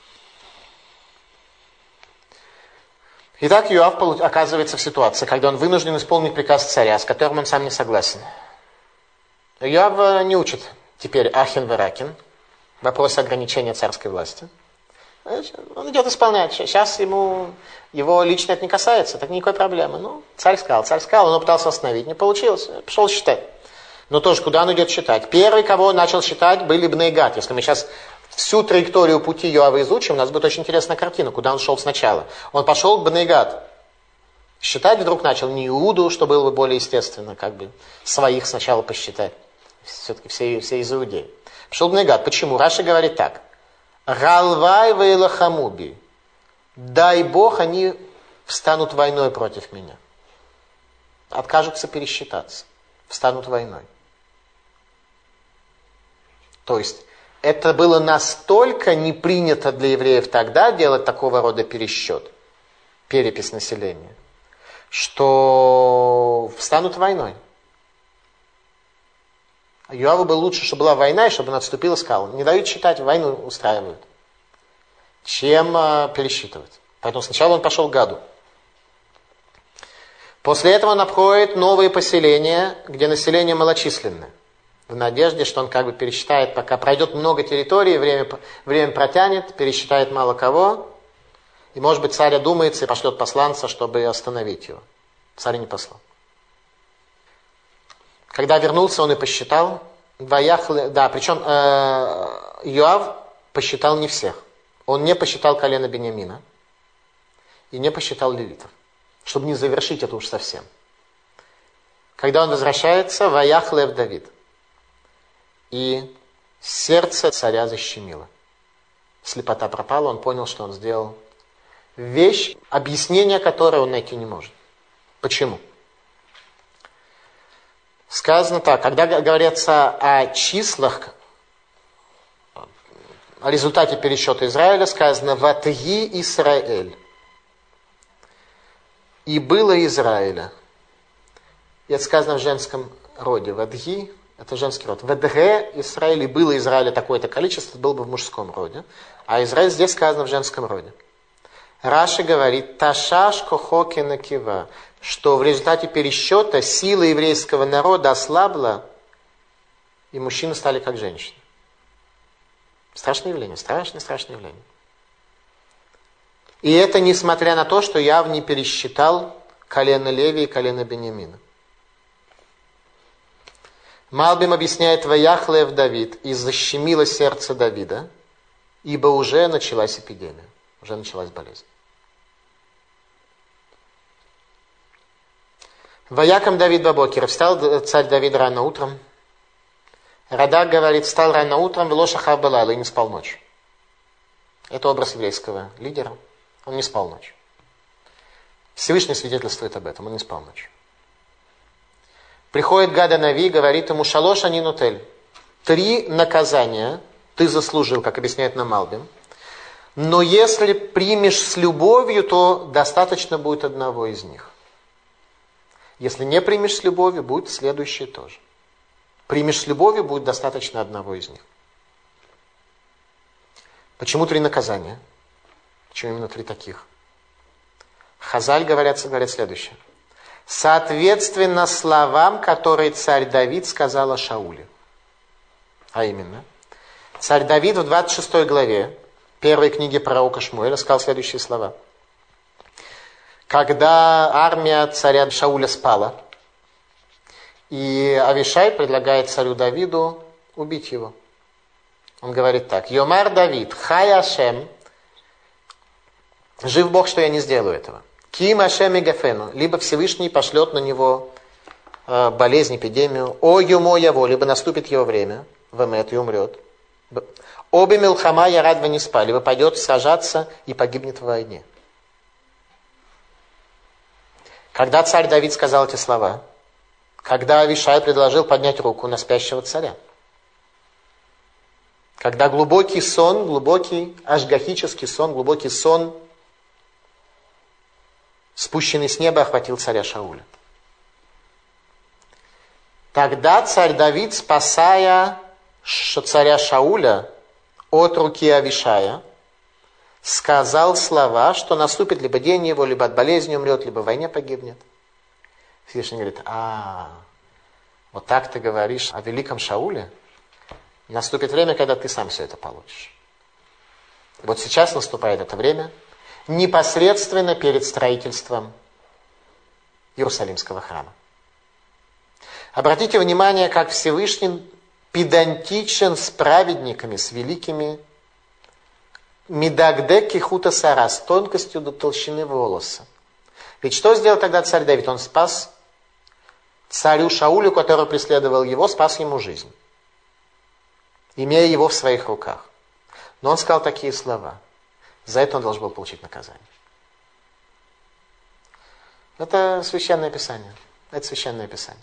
Итак, Иоав оказывается в ситуации, когда он вынужден исполнить приказ царя, с которым он сам не согласен. Иоав не учит теперь Ахин Веракин, вопрос ограничения царской власти. Он идет исполнять. Сейчас ему, его лично это не касается, так никакой проблемы. Ну, царь сказал, царь сказал, он пытался остановить, не получилось, пошел считать. Но тоже, куда он идет считать? Первый, кого он начал считать, были Бней Гад. Если мы сейчас всю траекторию пути Иоава изучим, у нас будет очень интересная картина, куда он шел сначала. Он пошел к Бней Гад. Считать вдруг начал не Иуду, что было бы более естественно, как бы своих сначала посчитать. Все-таки все, все из Иудеи. Пошел к Бней Гад. Почему? Раши говорит так. Галвай вейлахамуби. Дай Бог, они встанут войной против меня. Откажутся пересчитаться. Встанут войной. То есть, это было настолько не принято для евреев тогда делать такого рода пересчет, перепись населения, что встанут войной. Иоаву было лучше, чтобы была война, и чтобы он отступил и сказал, не дают считать, войну устраивают, чем э, пересчитывать. Поэтому сначала он пошел к Гаду. После этого он обходит новые поселения, где население малочисленное, в надежде, что он как бы пересчитает, пока пройдет много территорий, время, время протянет, пересчитает мало кого, и, может быть, царь одумается и пошлет посланца, чтобы остановить его. Царь не послал. Когда вернулся, он и посчитал. Двоях, да, причем э, Иоав посчитал не всех. Он не посчитал колено Беньямина и не посчитал левитов, чтобы не завершить это уж совсем. Когда он возвращается, Ваях Лев Давид. И сердце царя защемило. Слепота пропала, он понял, что он сделал вещь, объяснение которой он найти не может. Почему? Сказано так, когда говорится о числах, о результате пересчета Израиля, сказано «Ватги Исраэль». И было Израиля. И это сказано в женском роде. «Ватги» — это женский род. «Вадге Исраэль» и было Израиля такое-то количество, это было бы в мужском роде. А Израиль здесь сказано в женском роде. Раши говорит «Ташаш кохоки накива», что в результате пересчета сила еврейского народа ослабла, и мужчины стали как женщины. Страшное явление, страшное, страшное явление. И это несмотря на то, что Иоав не пересчитал колено Леви и колено Беньямина. Малбим объясняет «Ваях Лев Давид», и защемило сердце Давида, ибо уже началась эпидемия, уже началась болезнь. Ваякам Давид бабокер. Встал царь Давид рано утром. Радак говорит, встал рано утром, вело шахар балайла, и не спал ночь. Это образ еврейского лидера. Он не спал ночь. Всевышний свидетельствует об этом, он не спал ночь. Приходит Гада Нави, говорит ему, шалош анинутель. Три наказания ты заслужил, как объясняет нам Малбим. Но если примешь с любовью, то достаточно будет одного из них. Если не примешь с любовью, будет следующее тоже. Примешь с любовью, будет достаточно одного из них. Почему три наказания? Почему именно три таких? Хазаль говорят, говорят следующее. Соответственно словам, которые царь Давид сказал о Шауле. А именно, царь Давид в двадцать шестой главе первой книги пророка Шмуэля сказал следующие слова. Когда армия царя Шауля спала, и Авишай предлагает царю Давиду убить его. Он говорит так. Йомар Давид, хай Ашем, жив Бог, что я не сделаю этого. Ким Ашем и Гафену, либо Всевышний пошлет на него э, болезнь, эпидемию. О юмо яво, либо наступит его время, вемет и умрет. Обе милхама ярад не спали, либо пойдет сражаться и погибнет в войне. Когда царь Давид сказал эти слова, когда Авишай предложил поднять руку на спящего царя, когда глубокий сон, глубокий ашгахический сон, глубокий сон, спущенный с неба, охватил царя Шауля. Тогда царь Давид, спасая царя Шауля от руки Авишая, сказал слова, что наступит либо день его, либо от болезни умрет, либо в войне погибнет. Всевышний говорит, а, вот так ты говоришь о великом Шауле? Наступит время, когда ты сам все это получишь. Вот сейчас наступает это время, непосредственно перед строительством Иерусалимского храма. Обратите внимание, как Всевышний педантичен с праведниками, с великими, медагдек кихута сара, с тонкостью до толщины волоса. Ведь что сделал тогда царь Давид? Он спас царю Шаулю, который преследовал его, спас ему жизнь, имея его в своих руках. Но он сказал такие слова. За это он должен был получить наказание. Это священное писание. Это священное писание.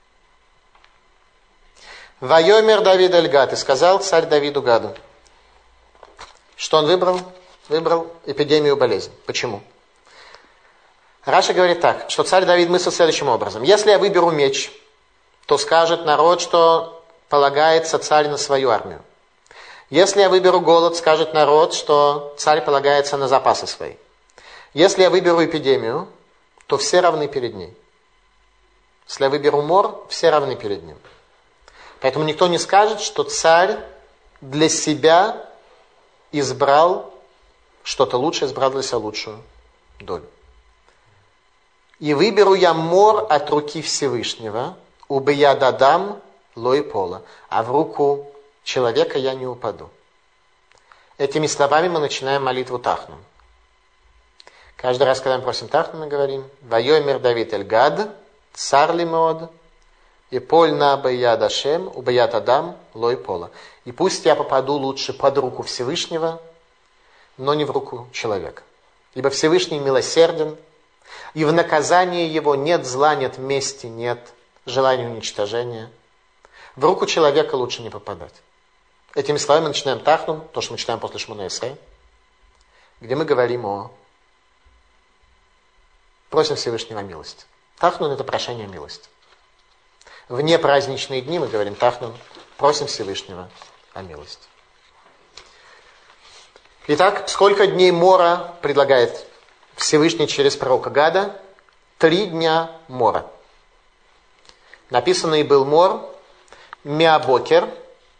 Вайомер Давид эль-Гад, и сказал царь Давиду Гаду, что он выбрал? Выбрал эпидемию болезни. Почему? Раша говорит так, что царь Давид мыслил следующим образом. Если я выберу меч, то скажет народ, что полагается царь на свою армию. Если я выберу голод, скажет народ, что царь полагается на запасы свои. Если я выберу эпидемию, то все равны перед ней. Если я выберу мор, все равны перед ним. Поэтому никто не скажет, что царь для себя избрал что-то лучшее, избрал для себя лучшую долю. И выберу я мор от руки Всевышнего, убия дадам лой пола, а в руку человека я не упаду. Этими словами мы начинаем молитву Тахнун. Каждый раз, когда мы просим Тахнун, мы говорим «Вайомер Давид эль-Гад, цар лимод, и поль на бияд Ашем, убият Адам, лой пола». И пусть я попаду лучше под руку Всевышнего, но не в руку человека. Ибо Всевышний милосерден, и в наказании его нет зла, нет мести, нет желания уничтожения. В руку человека лучше не попадать. Этими словами мы начинаем Тахнун, то, что мы читаем после Шмона Эсрей, где мы говорим о... Просим Всевышнего милости. Тахнун – это прошение милости. В непраздничные дни мы говорим Тахнун, просим Всевышнего о милости. Итак, сколько дней мора предлагает Всевышний через пророка Гада? Три дня мора. Написано и был мор миабокер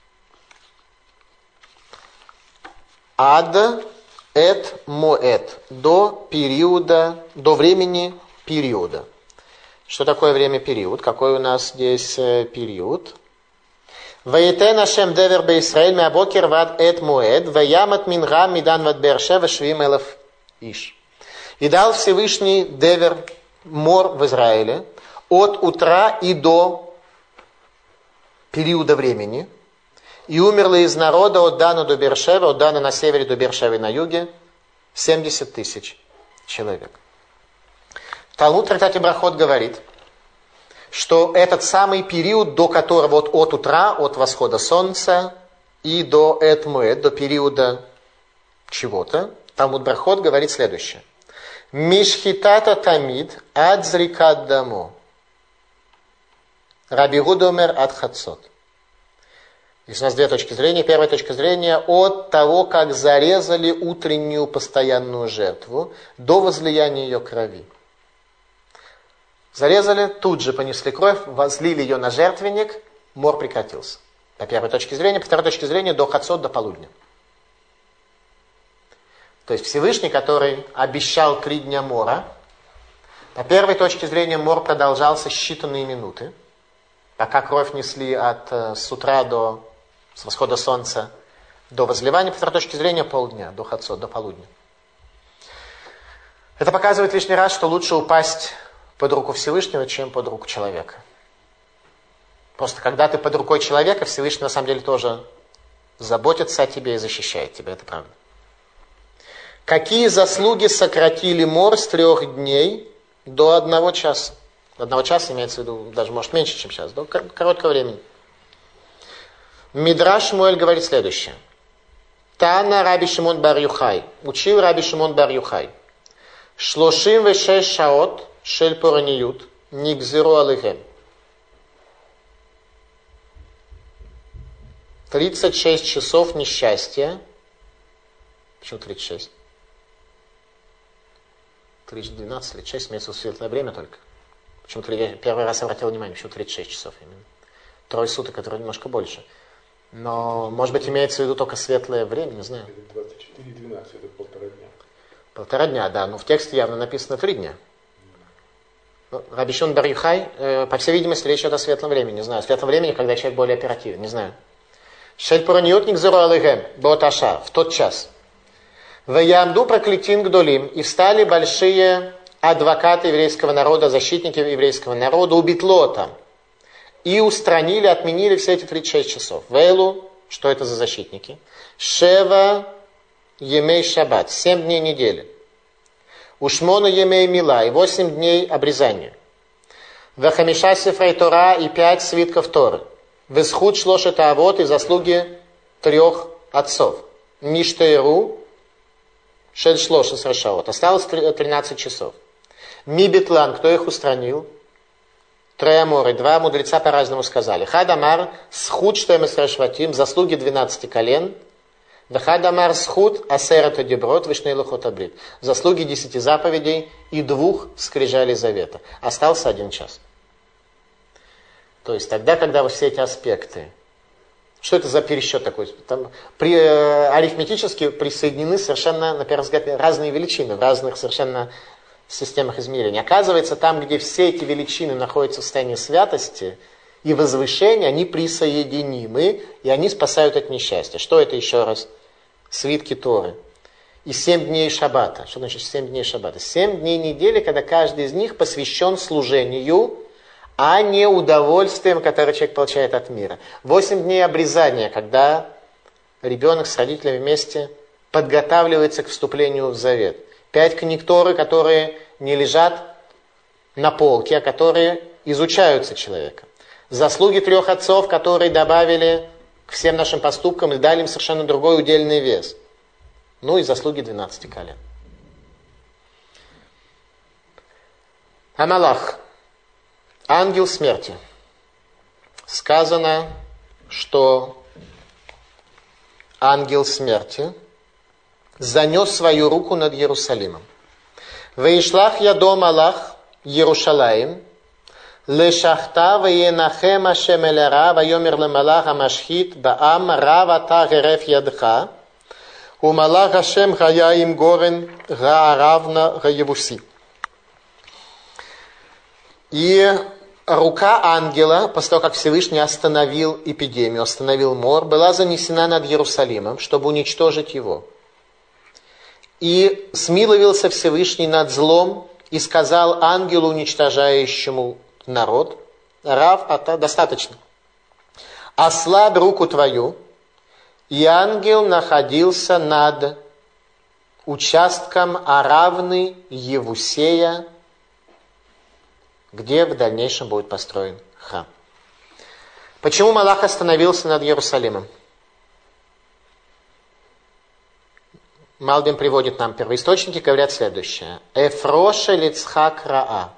ад эт моэт, до периода, до времени периода. Что такое время период? Какой у нас здесь период? Ваетен Ашем девер беисраэль миабокер вад эт моэд, ваямат минга мидан вад бершева швим элев иш. И дал Всевышний девер, мор в Израиле, от утра и до периода времени. И умерло из народа от Дана до Бершева, от Дана на севере до Бершевы на юге, семьдесят тысяч человек. Талмуд в трактате Брахот говорит, что этот самый период, до которого вот от утра, от восхода солнца и до Эт-Муэд, до периода чего-то, Талмуд Брахот говорит следующее. Мишхитата тамид ад зрикат дамо. Раби Гуда омер ад хацот. Здесь у нас две точки зрения. Первая точка зрения от того, как зарезали утреннюю постоянную жертву до возлияния ее крови. Зарезали, тут же понесли кровь, возлили ее на жертвенник, мор прекратился. По первой точке зрения. По второй точке зрения до хацот, до полудня. То есть Всевышний, который обещал три дня мора, по первой точке зрения мор продолжался считанные минуты, пока кровь несли от с утра до с восхода солнца до возливания, по второй точке зрения полдня, до хацот, до полудня. Это показывает лишний раз, что лучше упасть под руку Всевышнего, чем под руку человека. Просто когда ты под рукой человека, Всевышний на самом деле тоже заботится о тебе и защищает тебя, это правда. Какие заслуги сократили мор с трех дней до одного часа? До одного часа имеется в виду, даже может меньше, чем час, до короткого времени. Мидраш Шмуэль говорит следующее. Тана Раби Шимон бар Юхай. Учил Раби Шимон бар Юхай. Шлошим вешеш шаот шель пораниют нигзиру алыхем. тридцать шесть часов несчастья. Почему тридцать шесть? тридцать двенадцать, тридцать шесть, имеется в виду светлое время только. Почему-то я первый раз обратил внимание, почему тридцать шесть часов именно. Трое суток, которые немножко больше. Но, может быть, имеется в виду только светлое время, не знаю. Это двадцать четыре двенадцать, это полтора дня. Полтора дня, да, но в тексте явно написано три дня. Ну, Раби Шимон бар Юхай, э, по всей видимости, речь идет о светлом времени, не знаю. Светлом времени, когда человек более оперативен, не знаю. Шель пораниют нигзиру алыхем, боташа, в тот час. Ваямду проклятин гдолим, и встали большие адвокаты еврейского народа, защитники еврейского народа, убитлота. И устранили, отменили все эти тридцать шесть часов. Вейлу, что это за защитники? Шева емей шаббат, семь дней недели. Ушмону емей мила, и восемь дней обрезания. Вахамиша сифрей Тора, и пять свитков Торы. Весхуд шлошет авот, и заслуги трех отцов. Ништейру, шель шлошет срашаот. Осталось тринадцать часов. Мибитлан, кто их устранил? Трояморы, два мудреца по-разному сказали. Хадамар схуд штоем срашватим, заслуги двенадцати колен. Вахадамар схуд асерата деброд вишней лохот абрит, заслуги десяти заповедей и двух скрижалей завета. Остался один час. То есть тогда, когда вот все эти аспекты, что это за пересчет такой? Там при, э, арифметически присоединены совершенно, на первый взгляд, разные величины в разных совершенно системах измерения. Оказывается, там, где все эти величины находятся в состоянии святости и возвышения, они присоединимы, и они спасают от несчастья. Что это еще раз? Свитки Торы. И семь дней шаббата. Что значит семь дней шаббата? Семь дней недели, когда каждый из них посвящен служению, а не удовольствием, которое человек получает от мира. Восемь дней обрезания, когда ребенок с родителями вместе подготавливается к вступлению в завет. Пять книг Торы, которые не лежат на полке, а которые изучаются человеком. Заслуги трех отцов, которые добавили к всем нашим поступкам и дали им совершенно другой удельный вес. Ну и заслуги двенадцати колен. Амалах. Ангел смерти. Сказано, что ангел смерти занес свою руку над Иерусалимом. Ваишлах ядо малах Иерушалаим, лешахта ваенахем ашем элера, вайомер лемалах амашхит, баам рава та гереф ядха, умалах ашем хая им горен гааравна гаевуси. И рука ангела, после того, как Всевышний остановил эпидемию, остановил мор, была занесена над Иерусалимом, чтобы уничтожить его. И смиловился Всевышний над злом и сказал ангелу, уничтожающему народ: Рав, ата, достаточно. Ослабь руку твою. И ангел находился над участком Аравны Евусея, где в дальнейшем будет построен храм. Почему Малах остановился над Иерусалимом? Малбим приводит нам первоисточники, говорят следующее. Эфроша Ицхак Раа.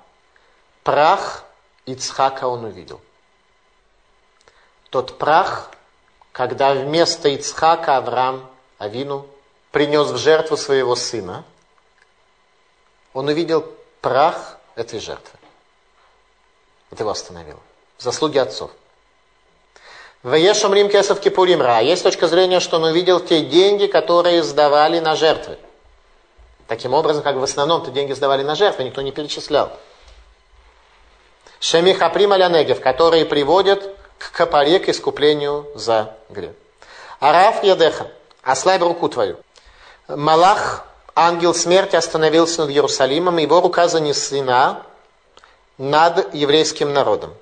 Прах Ицхака он увидел. Тот прах, когда вместо Ицхака Авраам Авину принес в жертву своего сына, он увидел прах этой жертвы. Это его остановило. Заслуги отцов. Ваеш омрим кесов кипурим ра. Есть точка зрения, что он увидел те деньги, которые сдавали на жертвы. Таким образом, как в основном-то деньги сдавали на жертвы, никто не перечислял. Шеми хаприм аля негев, которые приводят к капаре, к искуплению за грех. Араф ядеха, ослабь руку твою. Малах, ангел смерти, остановился над Иерусалимом, и его рука занесена над еврейским народом.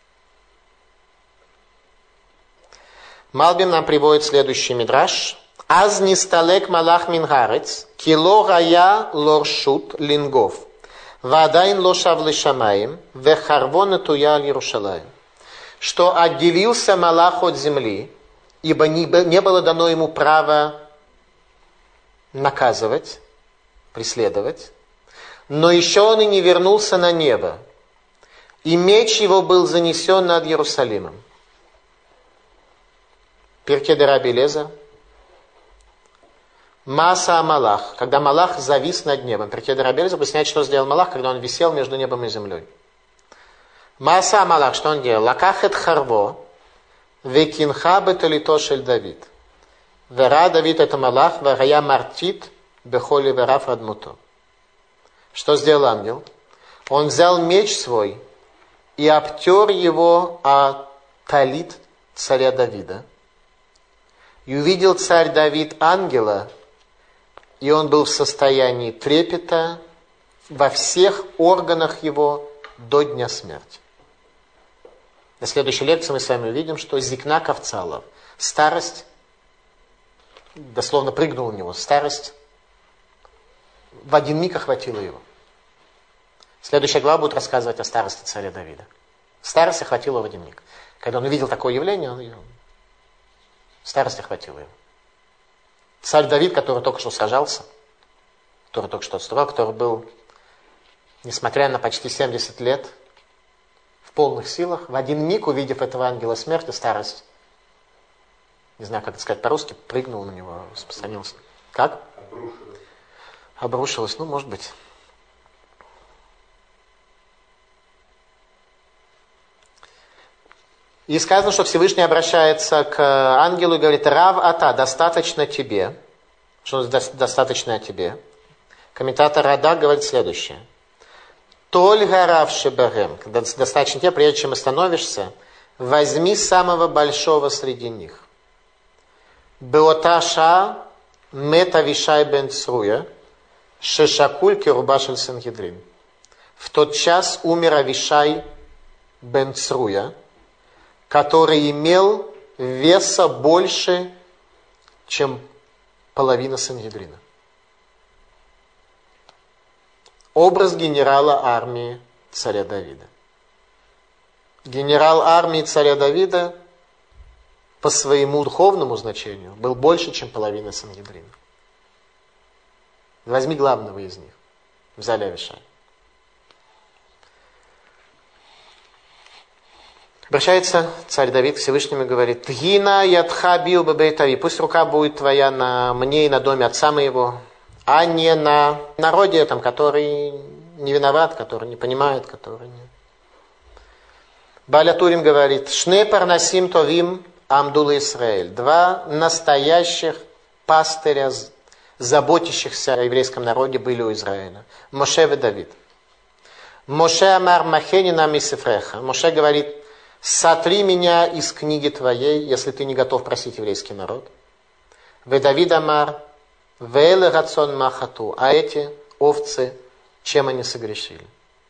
Малбим нам приводит следующий мидраш. Аз нисталек малах мингарец, кило рая лоршут лингов, вадайн лошав лишамаим, вехарвон туя Иерушалаим. Что отделился малах от земли, ибо не было дано ему права наказывать, преследовать, но еще он и не вернулся на небо, и меч его был занесен над Иерусалимом. Пиркей де Раби Элиэзер. Маса Малах, когда Малах завис над небом. Пиркей де Раби Элиэзер объясняет, что сделал Малах, когда он висел между небом и землей. Маса Малах, что он делал? Лакахет харво, векинха беталито шель Давид. Вера Давид это Малах, варая мартит, бехоли вера фадмуто. Что сделал ангел? Он взял меч свой и обтер его о талит царя Давида. И увидел царь Давид ангела, и он был в состоянии трепета во всех органах его до дня смерти. На следующей лекции мы с вами увидим, что зикна кавцалов, старость, дословно прыгнула в него, старость в один миг охватила его. Следующая глава будет рассказывать о старости царя Давида. Старость охватила в один миг. Когда он увидел такое явление, он старость охватила его. Царь Давид, который только что сражался, который только что отступал, который был, несмотря на почти семьдесят лет, в полных силах, в один миг, увидев этого ангела смерти, старость, не знаю, как это сказать по-русски, прыгнул на него, распространился. Как? Обрушилось. Обрушилось, ну, может быть. И сказано, что Всевышний обращается к ангелу и говорит: Рав ата, достаточно тебе. Что достаточно тебе? Комментатор Рада говорит следующее. Толь гарав шебарем, когда достаточно тебе, прежде чем остановишься, возьми самого большого среди них. Беоташа мета вишай бен Цруя, шешакуль керубашель Сангедрин. В тот час умер Авишай бен Цруя, который имел веса больше, чем половина Сангедрина. Образ генерала армии царя Давида. Генерал армии царя Давида по своему духовному значению был больше, чем половина Сангедрина. Возьми главного из них. Взяли Авишая. Обращается царь Давид к Всевышнему и говорит: «Гина ядха бил бебейтави». Пусть рука будет твоя на мне и на доме отца моего, а не на народе этом, который не виноват, который не понимает, который не... Бааля Турим говорит: «Шне парнасим товим амдула Исраэль». Два настоящих пастыря, заботящихся о еврейском народе, были у Израиля. Моше и Давид. Моше амар махени нам исифреха. Моше говорит: «Сотри меня из книги твоей, если ты не готов просить еврейский народ». Ве Давид амар вэлэ рацон махату. А эти овцы, чем они согрешили?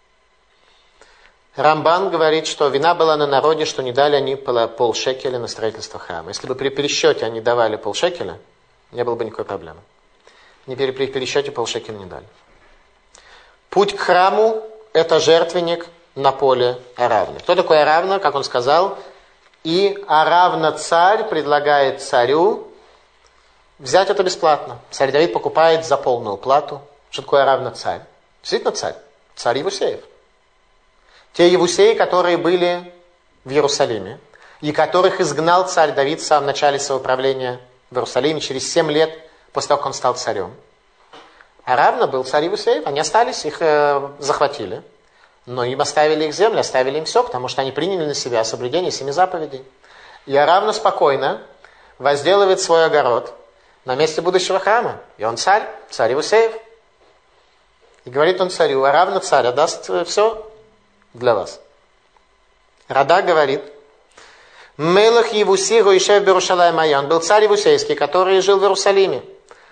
Рамбан говорит, что вина была на народе, что не дали они полшекеля на строительство храма. Если бы при пересчете они давали полшекеля, не было бы никакой проблемы. Не при пересчете полшекеля не дали. Путь к храму – это жертвенник на поле Аравны. Кто такой Аравна? Как он сказал, и Аравна царь предлагает царю взять это бесплатно. Царь Давид покупает за полную плату. Что такое Аравна царь? Действительно царь. Царь Евусеев. Те Евусеи, которые были в Иерусалиме. и которых изгнал царь Давид в самом начале своего правления в Иерусалиме, через семь лет после того, как он стал царем. А равно был царь Иусеев, они остались, их э, захватили, но им оставили их земли, оставили им все, потому что они приняли на себя соблюдение семи заповедей. И Аравна спокойно возделывает свой огород на месте будущего храма. И он царь, царь Иусеев. И говорит он царю: Аравна царь отдаст все для вас. Рада говорит: Мелах Евуси Гоишев Берушалай Майя. Он был царь Евусейский, который жил в Иерусалиме.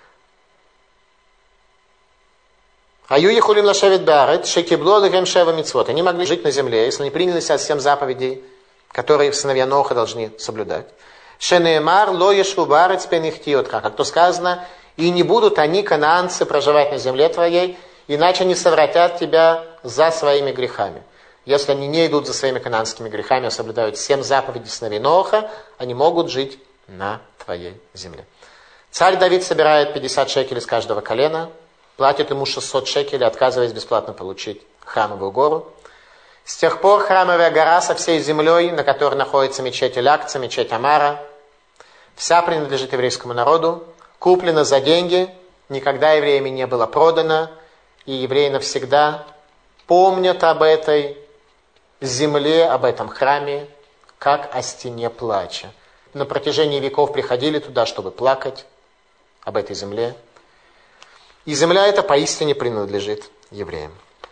Аю Ехулим Лашевит Барет, Шекибло Лехем Шева Мицвот. Они могли жить на земле, если не приняли себя семь заповедей, которые сыновья Ноха должны соблюдать. Шенеемар Ло Ешву Барет Спенихтиот. Как то сказано: и не будут они, канаанцы, проживать на земле твоей, иначе они совратят тебя за своими грехами. Если они не идут за своими канаанскими грехами, а соблюдают семь заповедей сыновей Ноха, они могут жить на твоей земле. Царь Давид собирает пятьдесят шекелей с каждого колена, платит ему шестьсот шекелей, отказываясь бесплатно получить храмовую гору. С тех пор храмовая гора со всей землей, на которой находится мечеть Элякца, мечеть Амара, вся принадлежит еврейскому народу, куплена за деньги, никогда евреями не была продана, и евреи навсегда помнят об этой земле, об этом храме, как о стене плача. На протяжении веков приходили туда, чтобы плакать об этой земле. И земля эта поистине принадлежит евреям.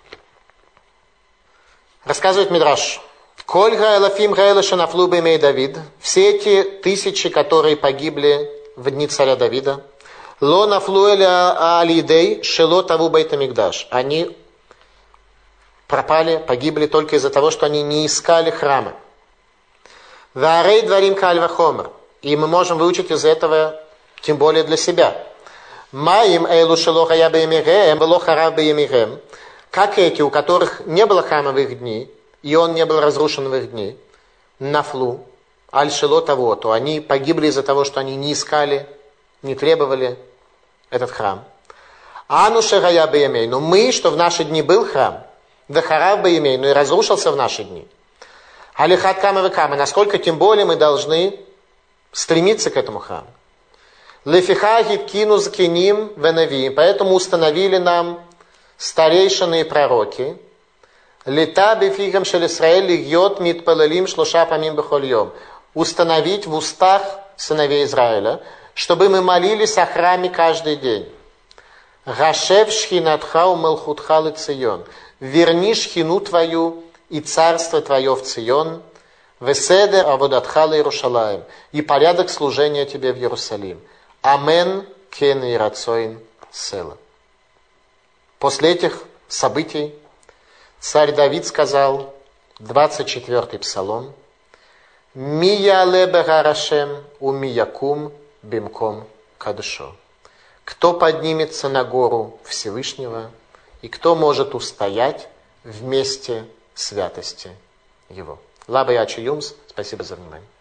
Рассказывает Мидраш: Коль гаэлафим гаэла шанафлу бэмэй Давид, все эти тысячи, которые погибли в дни царя Давида, ло нафлу эля алидей шело таву бэйтамикдаш, они пропали, погибли только из-за того, что они не искали храма. Ваарей дворим каль вахомер, и мы можем выучить из этого, тем более для себя. Маим эйлу шело хая бэймигэм, вело харав бэймигэм, как эти, у которых не было храма в их дни, и он не был разрушен в их дни, нафлу, аль шело того, то они погибли из-за того, что они не искали, не требовали этот храм. Ану шагая бэймей, но мы, что в наши дни был храм, да харав бэймей, но и разрушился в наши дни. Алихат кама векама, насколько тем более мы должны стремиться к этому храму. Лефиха гиткину закиним венавиим, поэтому установили нам старейшины и пророки. Лета бифигам шелисраэль льет митпалалим шлоша памим бехольем. Установить в устах сыновей Израиля, чтобы мы молились о храме каждый день. Гашев шхинатха умелхутха лецион. Верни шхину твою и царство твое в Цион. Веседер аводатха леирушалаем. И порядок служения тебе в Иерусалим. Амен кен и рацоин села. После этих событий царь Давид сказал, двадцать четвёртый псалом: «Мия лебе гарашем у миякум бимком кадшо». Кто поднимется на гору Всевышнего, и кто может устоять в месте святости его. Лаба Ячи Юмс, спасибо за внимание.